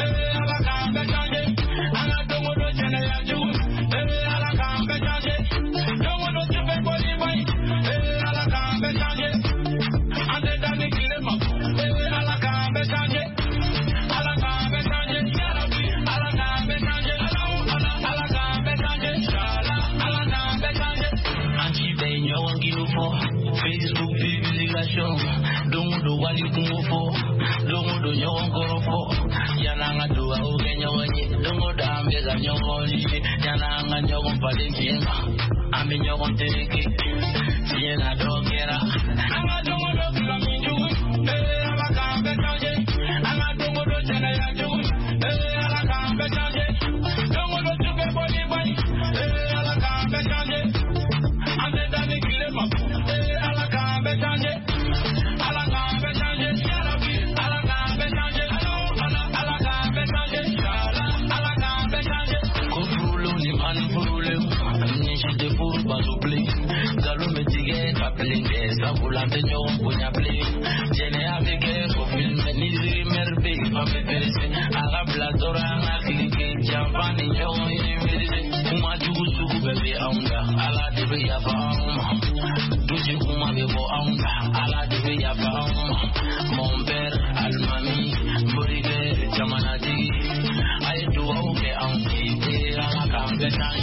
Facebook publication, don't do what you can for, don't do your own go for. Yananga do a Kenya, don't go down with a young only, Yananga, your own Palestine. I'm ami nyogon teke tiena dogera anga dongo do kami ju eh ala kambe tanje anga dongo do jana ya ju eh ala kambe tanje dongo do tuke boli bai eh ala kambe tanje ande dani kile ma eh ala kambe tanje ala kambe tanje ala ala kambe tanje ala ala kambe tanje ala ala kambe tanje ko prulo ni man prulo ni chite pour bazouble galo metige kaplinge sabulante nyom punya ble jene avike ko film ni merbe pa me perese ala bladora ngakike javani nyom ni merese kuma jugu sugu bebe aunda ala debe ya fauma duje kuma bebo aunda ala debe ya fauma mon père almami morige jamanadi ay duwa ke aunti ala kambe nai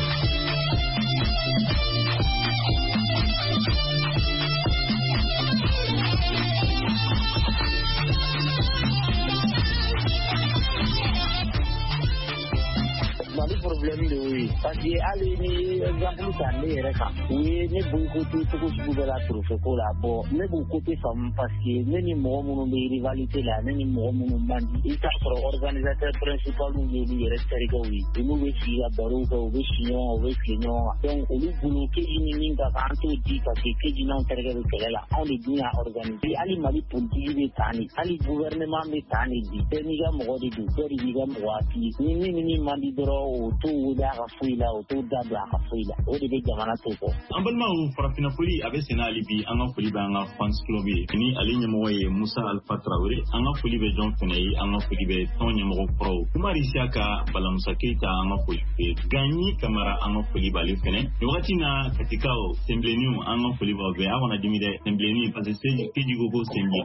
Mali problème de oui parce que ali ni exemple ça ne reka oui ne beaucoup tout ce que vous voulez la trouver ko la bon ne beaucoup côté femme parce que ne ni mo mo de rivalité là ne ni mo mo bandi il t'a pro organisateur principal ou ni ni rester ko oui nous we ci ya baro ko we ci on we ci non donc au lieu de que ni ni ga kanto di parce que que non terga de là on est bien organisé ali mali politique de tani ali gouvernement de tani di ni ga mo di du ni ga mo ati ni ni ni mandi dro o to da ga fuila o to da da ga fuila o de be jamana to ko ambalma o farafina fuli abe sena alibi anga fuli ba anga fans club ni alinya mo waye Musa Alpha Traoré anga fuli be John Funei anga fuli be Tonya mo pro kuma risiaka bala Musa Keita anga fuli be Gagny Camara anga fuli ba le fene wakati na katika o sembleniu anga fuli ba be awona dimide sembleniu parce que c'est que du gogo semble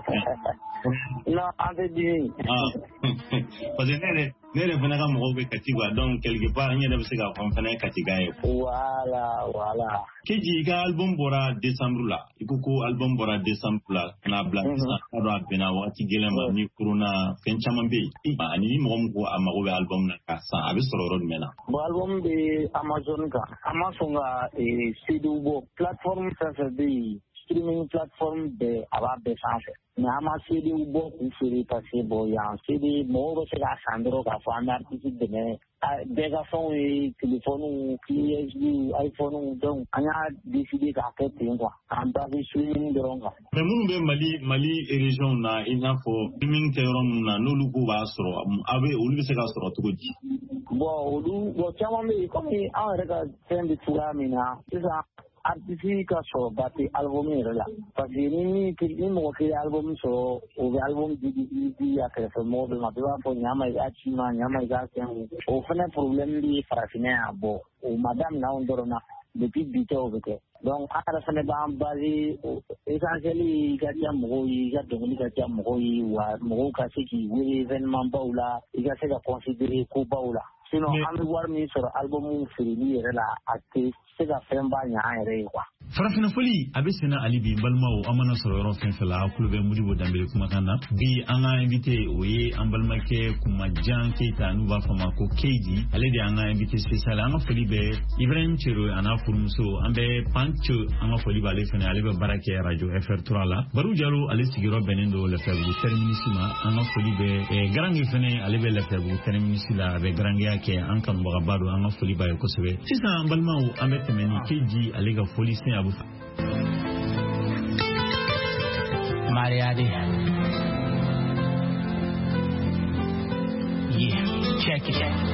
non ave di ah parce que nere nere fana ka mo be katika donc quelque part il y a des choses qu'on fait katika voilà voilà keji ga album bora décembre la ikuko album bora décembre la na black sa ro bena wati gelema ni corona fen chamambe ani mo ko amago be album na ka sa abi soro ro mena bo album de Amazon ka Amazon ga e sidugo platform sa sa de streaming platform de ababe sa mais ama C D ou beaucoup fait passer bon il y a un C D moi c'est la Sandro qui a un artiste de mais des garçons et téléphone ou clients ou iPhone ou donc on a décidé d'appeler quoi en bas de streaming de ronga mais nous be Mali Mali région na ina for streaming teron na no lugo ba soro ave ulu se ka soro to ji bon ulu bon chama me comme en rega sen de turamina c'est ça artiste ka so bati album là parce que ni ni ni mo ke album so o album di di di ya ke so mo de ma ba po nyama ya chima nyama ya ke o fana problème di farafina abo o madame na ondorona depuis bito beke donc ara fana ba ambali essentiellement ga ya mo yi ga de ni ga ya mo yi wa mo ka se ki we événement baula ga se ga considérer ko baula sinon am war mi sur album fini rela ate se ga femba nya ere kwa farafina foli abe sena alibi balmao amana soro ron fensela kulube mudibo dambele kuma kanda bi anga invité oye ambalmake kuma jan keita nuba fama ko keidi ale de anga invité spécial anga foli be Ibrahim Chiro ana furumso ambe pancho anga foli ba le fene ale be barake radio F R trois la baru jalo ale sigiro benendo le febu terminisima anga foli be e garangi fene ale be le febu terminisila be garangi yake anka mbagabado anga foli ba ko sebe sisa ambalmao ambe temeni keidi ale ga foli sen Mariadi. Yeah, check it out.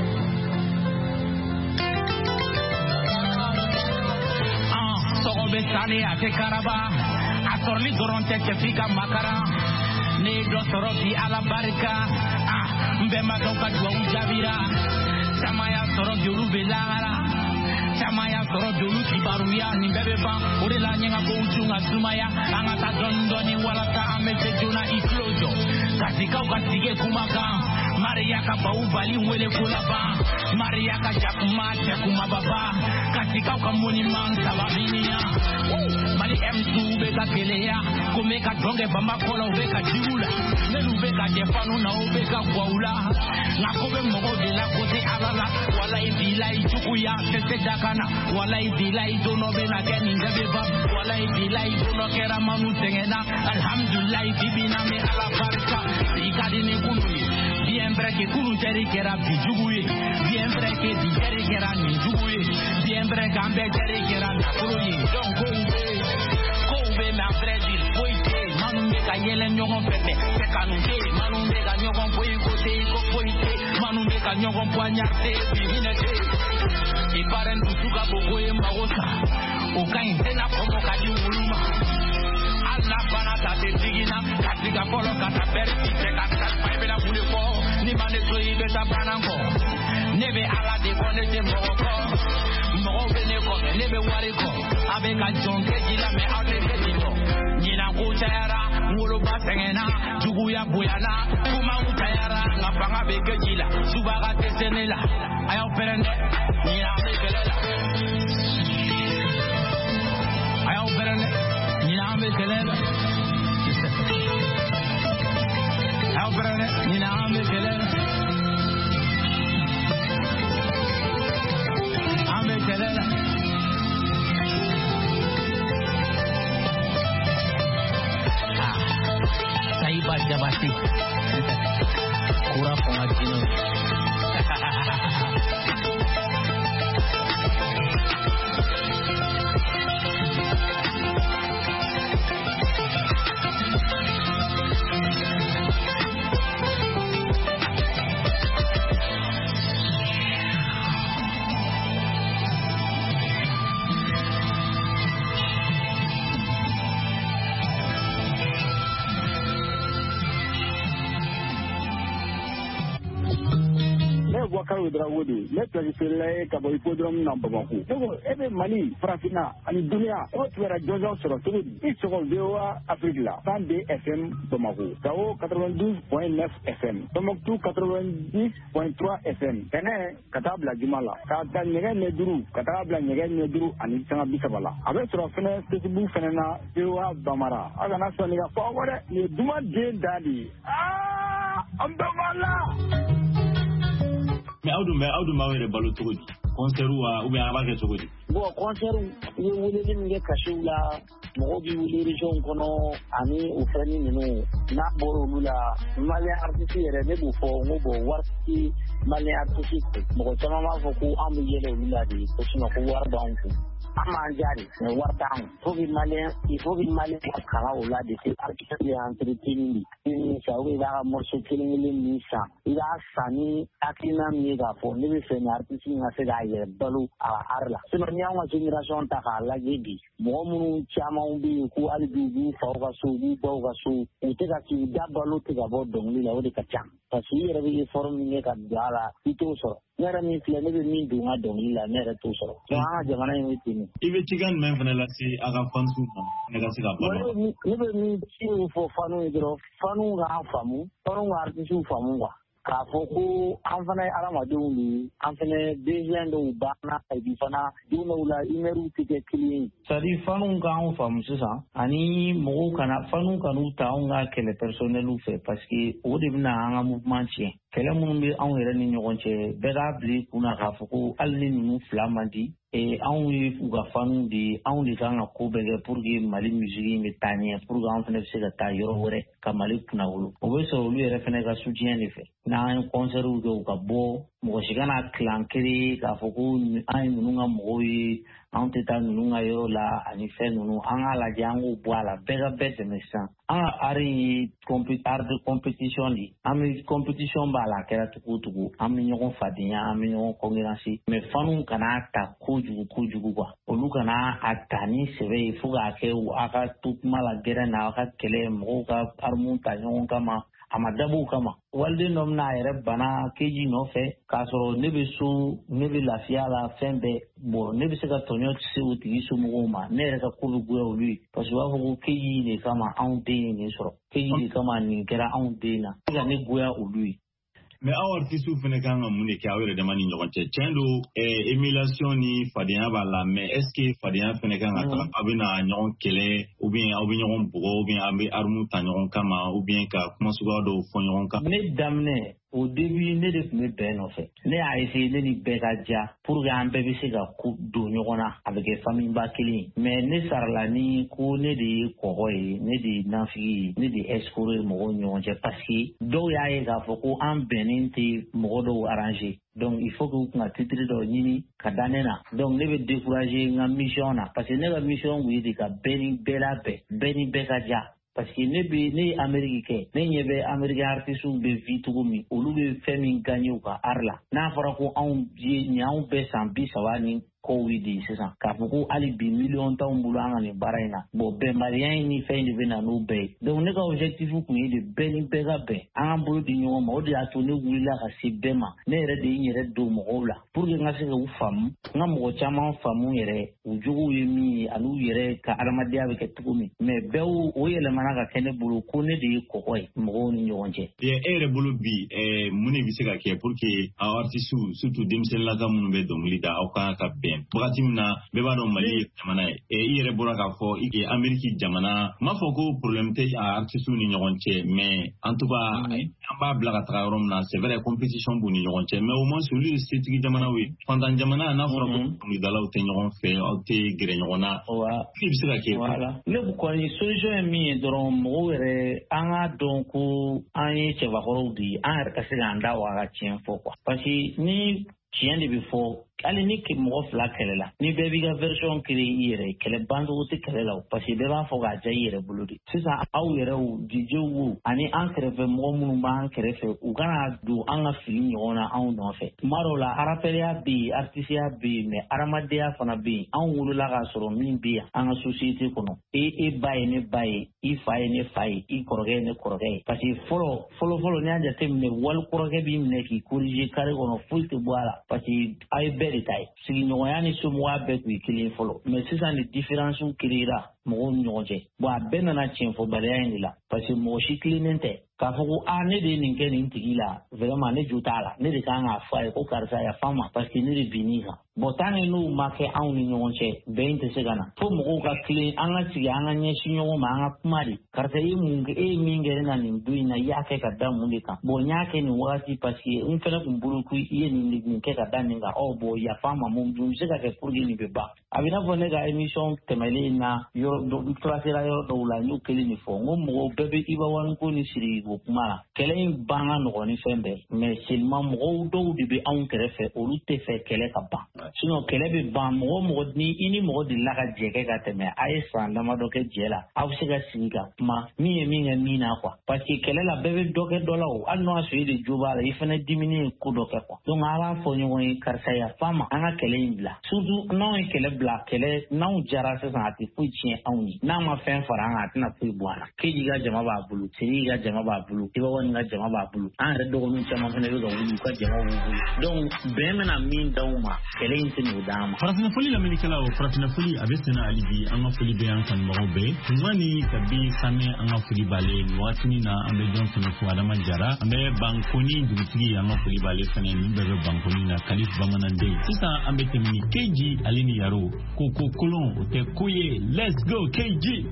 Ah, so be sale ate karaba. Asorli doronte kefika makara. Ne do sorobi ala barika. Ah, mbema doka dwa ujabira. Samaya sorobi urubelagara. Chamaya soro dolu kibaruya ni bebe ban orela nyenga ko uchunga sumaya angata dondo ni wala ta amete jona iklojo katika ukatige kumaka Maria ka baubali wele kulaba Maria ka jakuma jakuma baba katika ukamuni manga babinia mali M two beka kelea kumeka donge bamba kola ubeka jiula ne lube ka jefanu na ube ka kwaula ngakobe mogo de la kote alala wala ibila ichukuya tete dakana wala ibila idono bena geni ngabeba wala ibila idono kera manu tengena alhamdulillah ibina me ala barka ikadi ni kunu bien vrai que kunu teri kera bijuguye bien vrai que di teri kera ni juguye bien vrai que ambe teri kera na kuruye donc ko ko be na vrai di poite manu me ka yele nyogon pepe se kanu de manu me ka nyogon poite kote ko poite manu me ka nyogon poignarte binete e paren tuka bogoye magosa o kain tena como ka di uluma alla bana ta te digina katika polo kata perti te kata paibe na bule ko ni mane so ibe ta banango nebe ala de bonete moko moko bene ko nebe wari ko abe ka jonke jila me ade kedito nyina ko tayara ngolo basengena jugu ya boyana kuma utayara ngapanga be kejila subaga tesenela ayo perende nyina be kelela ayo perende nyina be kelela ayo perende nyina be kelela ame kelela Saiba Jabati Kura Pongajino Wakaru Drawudi, let us say Kabo Hipodrome number one. Every money, Frafina, and Dunia, what were a Jojo Soroturi, each of Dewa Africa, Sunday F M, Tomahu, Tao ninety-two point nine F M, Tomok two ninety point three F M, Tene, Katabla Jumala, Kata Negen Neduru, Katabla Negen Neduru, and Itana Bisabala. Abbas Rofena, Facebook Fenena, Dewa Bamara, Agana Sonia forward, you do not gain daddy. Ah, Ambamala! Mais Audou, mais Audou m'a eu balo togodi. Concert ou bien avant que togodi. Bon, concert où vous voulez me cacher là, moi je voulais région kono ani ou fani nino na boro lula malien artificiel ne bu fo ngo bo warti malien artificiel mo chama ma fo ku am yele lula di ko sino ko war banku ama jari ne war down fo bi malien il faut bi malien kala o la de artificiel entretien ni sa we da morso kilingili ni sa ila sani akina mi ga fo ne bi fe na artificiel na se ga ye balu a arla sino nyanga generation ta kala gidi mo mu chama umbi ku alibi fa ga so bi ba ga so o te ga ki da balu te ga bo dong ni la o de ka cham ta si re bi form ni ka dala ito so nera mi fle ne bi mi du nga dong ni la nera to so to ha jamana ni tini ibe chigan men fana la si aga fansu ne ga siga ba ni be mi chi fo fanu idro fanu ga famu fanu ga artisu famu ga ka foko an fana aramadenw ni an fana besoin dɔw banna et puis fana don dɔw la imeru tɛ kɛ kelen ye. sadi fanu k'anw faamu sisan ani mɔgɔw kana fanu kan'u ta anw ka kɛlɛ personnels fɛ parce que o de bɛna an ka mouvement tiɲɛ kɛlɛ minnu bɛ anw yɛrɛ ni ɲɔgɔn cɛ bɛɛ k'a bila i kunna k'a fɔ ko hali ni ninnu fila man di ee anw ye u ka fanu de anw de kan ka ko bɛɛ kɛ pour que mali musique bɛ taa ɲɛ pour que anw fana bɛ se ka taa yɔrɔ wɛrɛ ka mali kunna wolo o bɛ sɔrɔ olu yɛrɛ fana ka soutien de fɛ n'an ye concert kɛ u ka bɔ mɔgɔ si kana tilan kelen k'a fɔ ko an ye ninnu ka mɔgɔw ye anw tɛ taa ninnu ka yɔrɔ la ani fɛn ninnu an k'a lajɛ an k'o bɔ a la bɛɛ ka bɛɛ dɛmɛ sisan an ka art ye art de compétition de an bɛ compétition b'a la a kɛra cogo o cogo an bɛ ɲɔgɔn fadenya an bɛ ɲɔgɔn concurrence mais fanu kana ta kojugu kojugu quoi olu kana a ta ni sɛbɛ ye fo k'a kɛ a ka to kuma la gɛrɛ na a ka kɛlɛ mɔgɔw ka armes ta ɲɔgɔn kama a ma dab'o kama waliden dɔ bɛna a yɛrɛ bana keji nɔfɛ k'a sɔrɔ ne bɛ so ne bɛ lafiya la fɛn bɛɛ bon ne bɛ se ka tɔɲɔ se o tigi somɔgɔw ma ne yɛrɛ ka ko bɛ goya olu ye parce que u b'a fɔ ko keji de kama anw den ye nin sɔrɔ keji de kama nin kɛra anw den na se ka ne goya olu ye. mais aw artiste fene kan ga mun ke awere de mani nyogon che chendo eh émulation ni fadien ba la mais est ce que fadien fene kan ga abina nyogon kele ou bien ou bien nyogon bugo ou bien ambe armu ta nyogon kama ou bien ka kuma suga do fo nyogon ka ne damne au début ne de me ben en fait ne a essayé de ni bekaja pour que un bébé se ga ku do nyogona avec famille ba kili mais ne sarla ni ko ne de kogoy ne de nafi ne de escroquer mo nyonje parce que do ya e ga foko an beninte mo do arranger. Donc il faut que vous na titre do nyini kadanena donc ne be décourager nga mission na parce que ne la mission oui de ka beni bela be beni bekaja parce que ne be ne américain ne nyebe américain artiste be vitugumi olu be femi gagner ka arla na fara ko on je nyaw be sambi sawani Covid c'est ça ka beaucoup ali bi million ta umbulanga ni baraina bo be marien ni fe ni bena no be donc ne ka objectif ku ni de beni bega be an bulu di nyoma o de atone wulila ka sibema ne re de nyere do mo ola pour que ngase ka ufam nga mo chama famu yere ujugu yemi anu yere ka aramadia be ketukumi mais be o yele manaka kene bulu ko ne de ko koy mo ni nyonje ye ere bulu bi e muni bi se ka ke pour que artiste surtout dimsel la ka mun be do mulida o ka ka be Bratimna bebado mali jamana e ire boraka fo e Ameriki jamana ma foko problème te a artiste ni nyogonche mais en tout cas amba blaga traorom na c'est vrai compétition bu ni nyogonche mais au moins celui c'est jamana oui pendant jamana na foro ko ni dala o te nyogon fe o te gre nyogona wa ki bisika ke voilà le ko ni solution mi doron mo were anga donc anye che va horodi an ka se anda wa ga chen fo quoi parce que ni chien de before ali ni ke mo fla kelela ni baby ga version kiri yere kele bando uti kelela parce que ba fo ga jayere buludi sisa aw yere u dije wu ani an krefe mo mun ba an krefe u kana du an afili nyona an no fe marola arapelia bi artisia bi me aramadia fana bi an wulu la ga soro min bi an société kono e e baye ne baye i faye ne faye i koroge ne koroge parce que folo folo folo ni anja temne wal koroge bi ne ki corriger kare kono fulte boala parce que ay détail si nous voyons ce mois avec lui qu'il faut mais c'est ça les différences qui créera mon nyonje bo abena na chimfo baleani la parce que mo shi cleanente ka fo a ne de ninke ni tigila vraiment ne jutala ne de kanga fa ko karsa ya fama parce que ne de binira botane no make a un nyonje veinte segana fo mo ka clean anga ti anga nye shinyo ma anga kumari karsa yi munge e minge na ni duina yake ka damu ndika bo nyake ni wati parce que un fela kumbulu ku iye ni ni ke ka daninga o bo ya fama mo njumse ka ke kurgi ni beba abina vone ga emission temeli na yo do trasera yo do la ñu kele ni fo ngom mo bebe iba wan ko ni siri go kuma kele banga no ni fembe mais seulement mo do di be an krefe o lu te fe kele ka ba sino kele be ba mo mo ni ini mo di la ga jege ga teme ay san la ma do ke jela aw se ga singa ma mi mi nga mi na kwa parce que kele la bebe do ke do la o an no asu di juba la ifene dimini ku do ke kwa donc ala fo ñu ngi karsa ya fama anga kele imbla surtout non kele bla kele non jara se sa ati fu chien awni na ma fen faranga tina fu bwana keji ga jama ba bulu tiri ga jama ba bulu tiba woni ga jama ba bulu an re do nun chama fene do wulu ka jama wulu donc be mena min dawma kele intini dama farafina foli la menikala o farafina foli abesena alibi anga foli be an kan marobe ngani tabi same anga foli bale watini na ambe johnson fu adama jara ambe bankoni dugutigi anga foli bale fene ni bebe bankoni na kalif bamanande sisa ambe temini keji alini yaro koko kolon o te koye let's go K G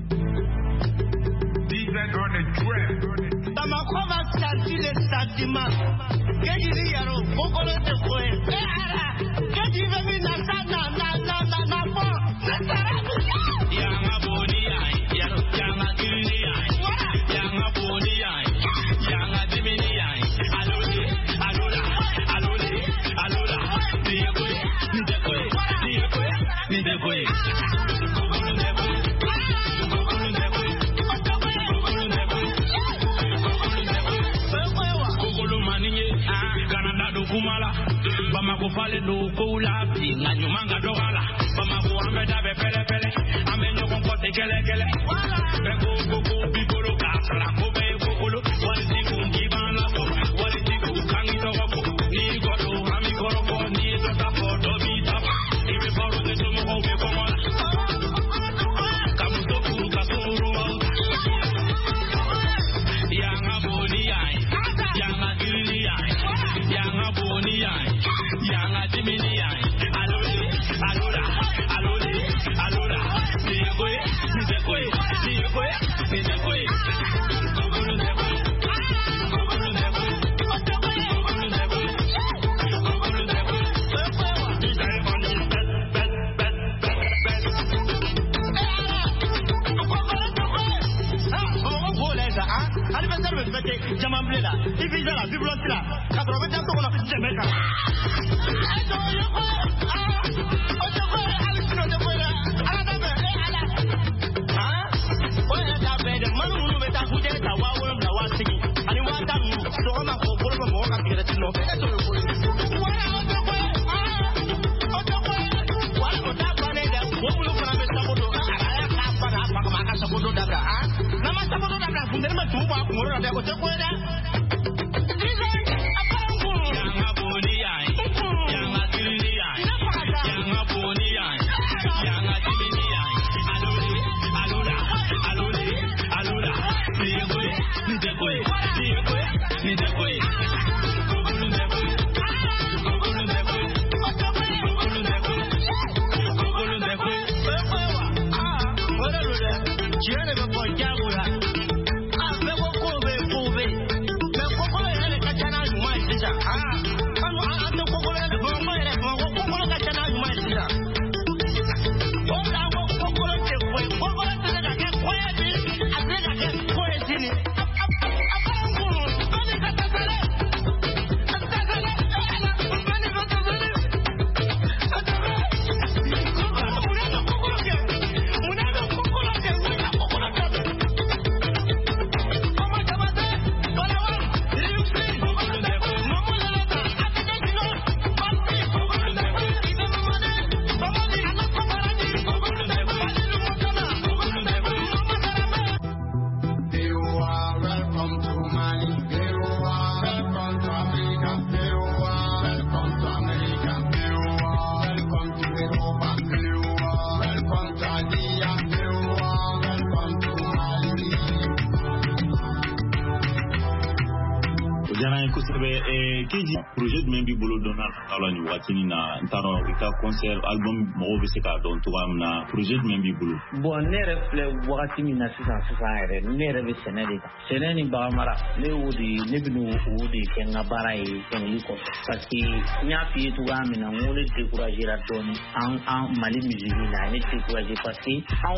Tamakova sorti le sentiments K G yaro kokolo te koye ara K G veut na na na na na na mo na sara yanga boni ai yaro yanga kini ai yanga boni ai yanga dimini ai alole alola alole alola ni koye ni koye ni koye ni koye kumala bama ko fale do ko la bi na nyumanga dogala bama ko ambe da be pele pele ambe no ko ko te kele kele be ko ko ko bi bolo ka la ko be ko ko lo wali ti ko ngi bana ko wali ti ko kangi to ko ni ko do ami ko ko ni to ta ko do bi ta e be boro de to mo ko be ko mala kamu to kuru ka suru ya ngaboni ai ya ngagiri ai bilela ibijala biblotila kabrometa to kono jemeka ayo yo ko ah o to ko alisino de bola ala da be ala ah o ya da be de manu munu beta huje ta wa wo na wa sigi ani wa ta mu so ma ko boro mo ka kire tino e to ko wala o to ko ah o to ko wala o ta ba ne da wo munu kana be ta ko do ala ka pa na pa ma ka sa ko do da ga ah na ma sa ko do da ga fundere ma tu ba ko ro da ko to ko da keji projet men bi bolo dona ala ni watini na ntaro ika concert album mo be se ka don to amna projet men bi bolo bon ne refle wakati min na sisan sisan ere ne rebe senede sene ni ba mara ne wudi ne binu wudi kenga barai kenga ko parce que nya fi tu ga mina ngole décourager la donne en en mali musique na ne décourager parce que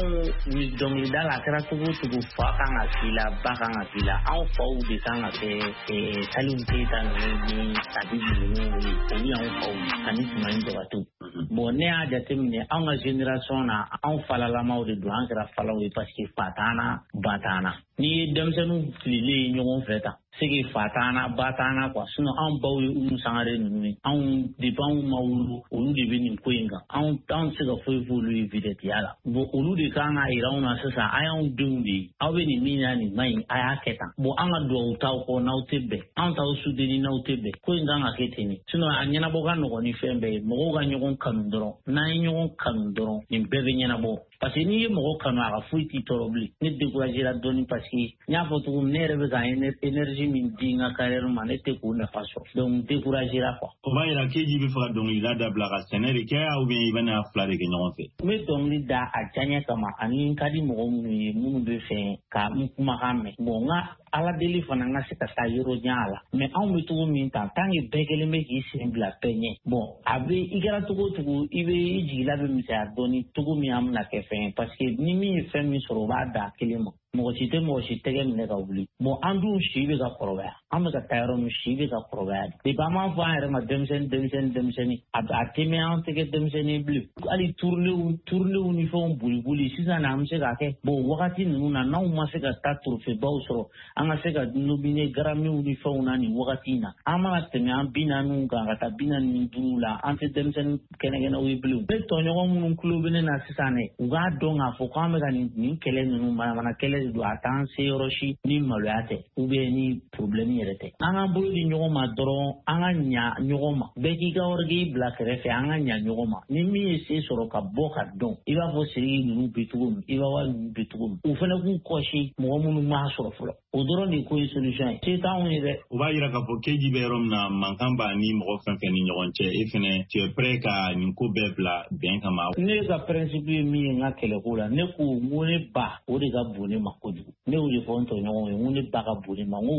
on mi donc dans la kera tu tu fa kan asila ba kan asila on fa ou de kan ase e salute tan ni tabi ni ni on fa ani mani de watu bon ne a jatemine en génération na on fala la ma de douan kera fala oui parce que fatana batana ni demsenu fili ñogon feta sigi fatana batana quoi sinon an baw ye unu sangare nunu an depan mawulu olu de be nin ko inga an tan se ga foy folu videte yala bo olu de kan ga irauna sasa ayan dundi aw be ni mina ni mai aya keta bo an ga do taw ko nautebe an taw sudeni nautebe ko inga ga keteni sinon anyana bo ga no ni fembe mo ga ñogon kan doro na ñogon kan doro ni bebe ñana bo parce que ni mo kan ga fuiti torobli ni décourager la doni parce que nya fotu ne rebe ga énergie min dinga carrière manete ko na faso donc décourager la quoi o va ira keji bi fa donc il a dabla ga senere ke ou bien ibana flare ke ñon fe me donc li da a janya kama ani kadi mo mu mu be fe ka mu kuma kame bon nga ala deli fana nga se ka sa yoro nyala mais on me to min ta tangi begele me ki simbla penye bon abi igara to go to ibe ijila be mi sa doni to go mi am na ke fe parce que ni mi fe mi soro ba da kelimo mo ci te mo ci tege ne ka wuli bon andu shi be ka korobaya am ka tayro mi shi be ka korobaya de ba ma fa ere ma demsen demsen demseni ab ateme an tege demseni blu ali tourner tourner uniforme buli buli sisa na am se ka ke bon wakati nu na na ma se ka ta trofe ba usoro an se ka no bine garami uniforme na ni wakati na ama teme an binanu ka ka ta binanu dula an te demsen kene kene wi blu be to nyogo mun club ne na sisa ne uga donga fo ka me ka ni kele nu ma na kele do atan se yoroshi ni malate ou bien ni problème yerete anga bulu di nyoma doro anga nya nyoma beki ga orgi black refe anga nya nyoma ni mi se soro ka boka don iba fo siri nu bitugum iba wa bitugum u fana ku koshi mo munu ma soro folo o doro ni ko solution ti ta on ire o ba yira ka fo keji be rom na mankamba ni mo fen fen ni nyonche e fene tu es prêt ka ni ko bebla bien kama ne ga principe mi nga kele kula ne ku mo ne ba o de ga bone ma kodu ne o le fonto nyongo mo ne ba ga bone ma ngwa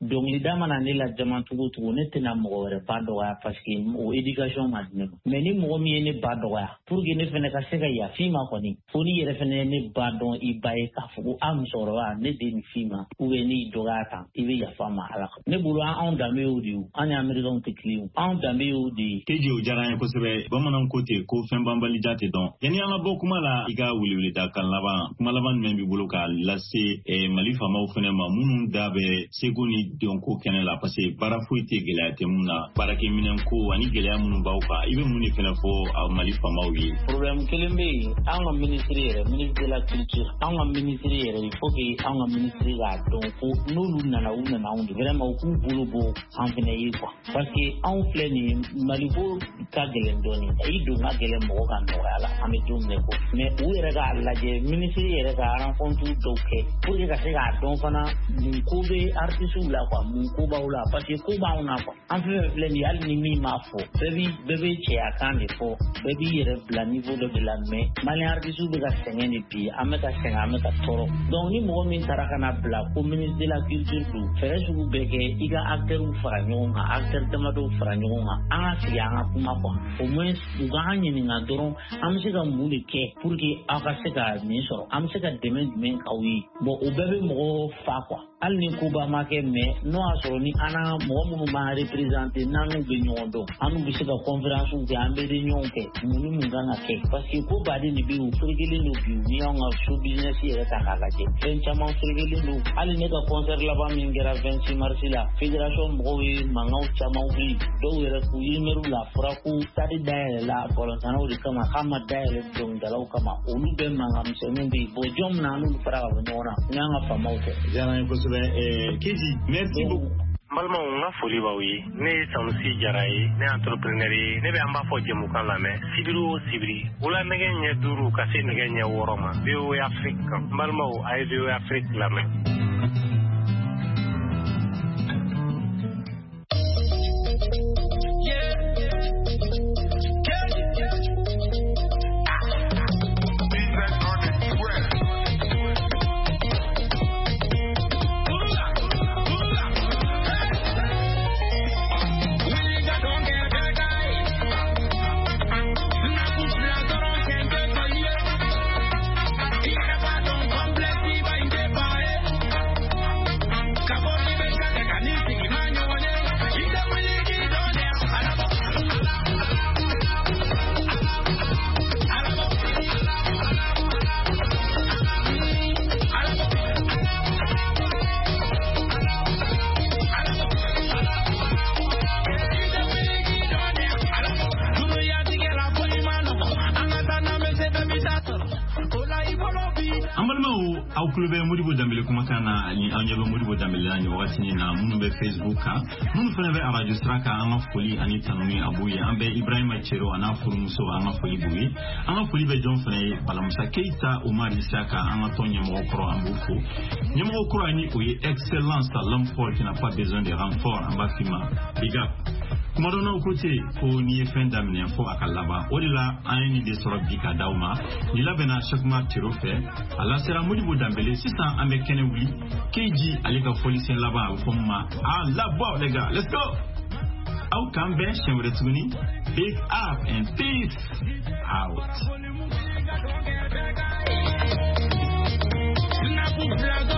donc lidama na ne la jama tugu tugu ne tena mo re ba do ya parce que o éducation ma ne mais ni mo mi ne ba do ya pour que ne fene ka se ga ya fima ko ni foni yere fene ne ba do i ba e ka fu am soro wa ne de ni fima ou ni do ga ta i be ya fama ala ne bulu an da me o di an ya me don te kliu an da me o di keji o jaran ko sebe bamanan kote ko fen bambali jate don yani ala bo kuma la iga wuli wuli da kan laban kuma laban men bi bulu ka lase e mali fama o fene ma munun da be segoni don ko kene la parce que bara fuite gele te muna para ke minen ko ani gele munun ba ka ibe muni fene fo mali fama o yi problème kelembe an ministre ministre de la culture an ministre il faut que an ministre la donc no lu na na una na un vraiment ku bulu bo an fene yi quoi parce que an fleni mali bo ka gele ndoni e do na gele mo kan no ala ami dum ne ko mais u era ga la je ministre era ga ran kontu doke pour que se ga don fana mun ko be artiste la quoi mun ko ba ula parce que ko ba una quoi en fait fleni al ni mi ma fo baby baby che akande fo baby era bla niveau de la mais mali artiste be ga sengeni bi ameta senga ameta toro donc ni mo min taraka na bla ko ministre de la culture du fere su beke iga acteur u fara nyonga acteur tamado fara nyonga anga sianga kuma kwa au moins uganye ni ngadoro amsika mulike pour que aka seka ni soro amsika demain demain kawi bo obebe mo fa kwa al ni kuba make me no asoro ni ana mo mo ma représenter nanu be nyondo anu bi seka conférence u ambe de nyonke muni munganga ke parce que ko badi ni bi u frigile no bi ni anga show business yere takala ke en chama frigile no al ni ka concert la ba mingera vingt-six mars la fédération mo wi mangau chama wi do wera ku yimeru la furaku tadi daele la volontaire o kama kama daele dong dalau kama ulu be mangam semundi bojom nanu fara bonora nyanga famote jana ko sebe e keji merci beaucoup malma nga foli ba wi ne sanusi jaray ne entrepreneur ne be amba fo jemu kan la me sibiru sibiri wala nege nye duru ka se nege nye woroma be o afrique malma o ay be o afrique la me Kulube Modibo Dambele kumakana ni anyaba Modibo Dambele ni wakati ni na munu be Facebook ha munu fana be radio straka anga foli ani tanumi abuye ambe Ibrahim Chero ana furu muso anga foli buyi anga foli be John fana bala Musa Keita Omar Isaka anga tonya mo okro ambufu nyemo okro ani oye excellence l'homme fort qui n'a pas besoin de renfort amba fima big up Kumadona ukote ko ni fin d'amener fo akalaba odila ayini de soro bika dauma ni labena chakma tirofe ala sera Modibo Dambele sisa ambe kene wuli keji alika folisen laba fomma ah labo les gars let's go out come ben shemre tuni big up and peace out.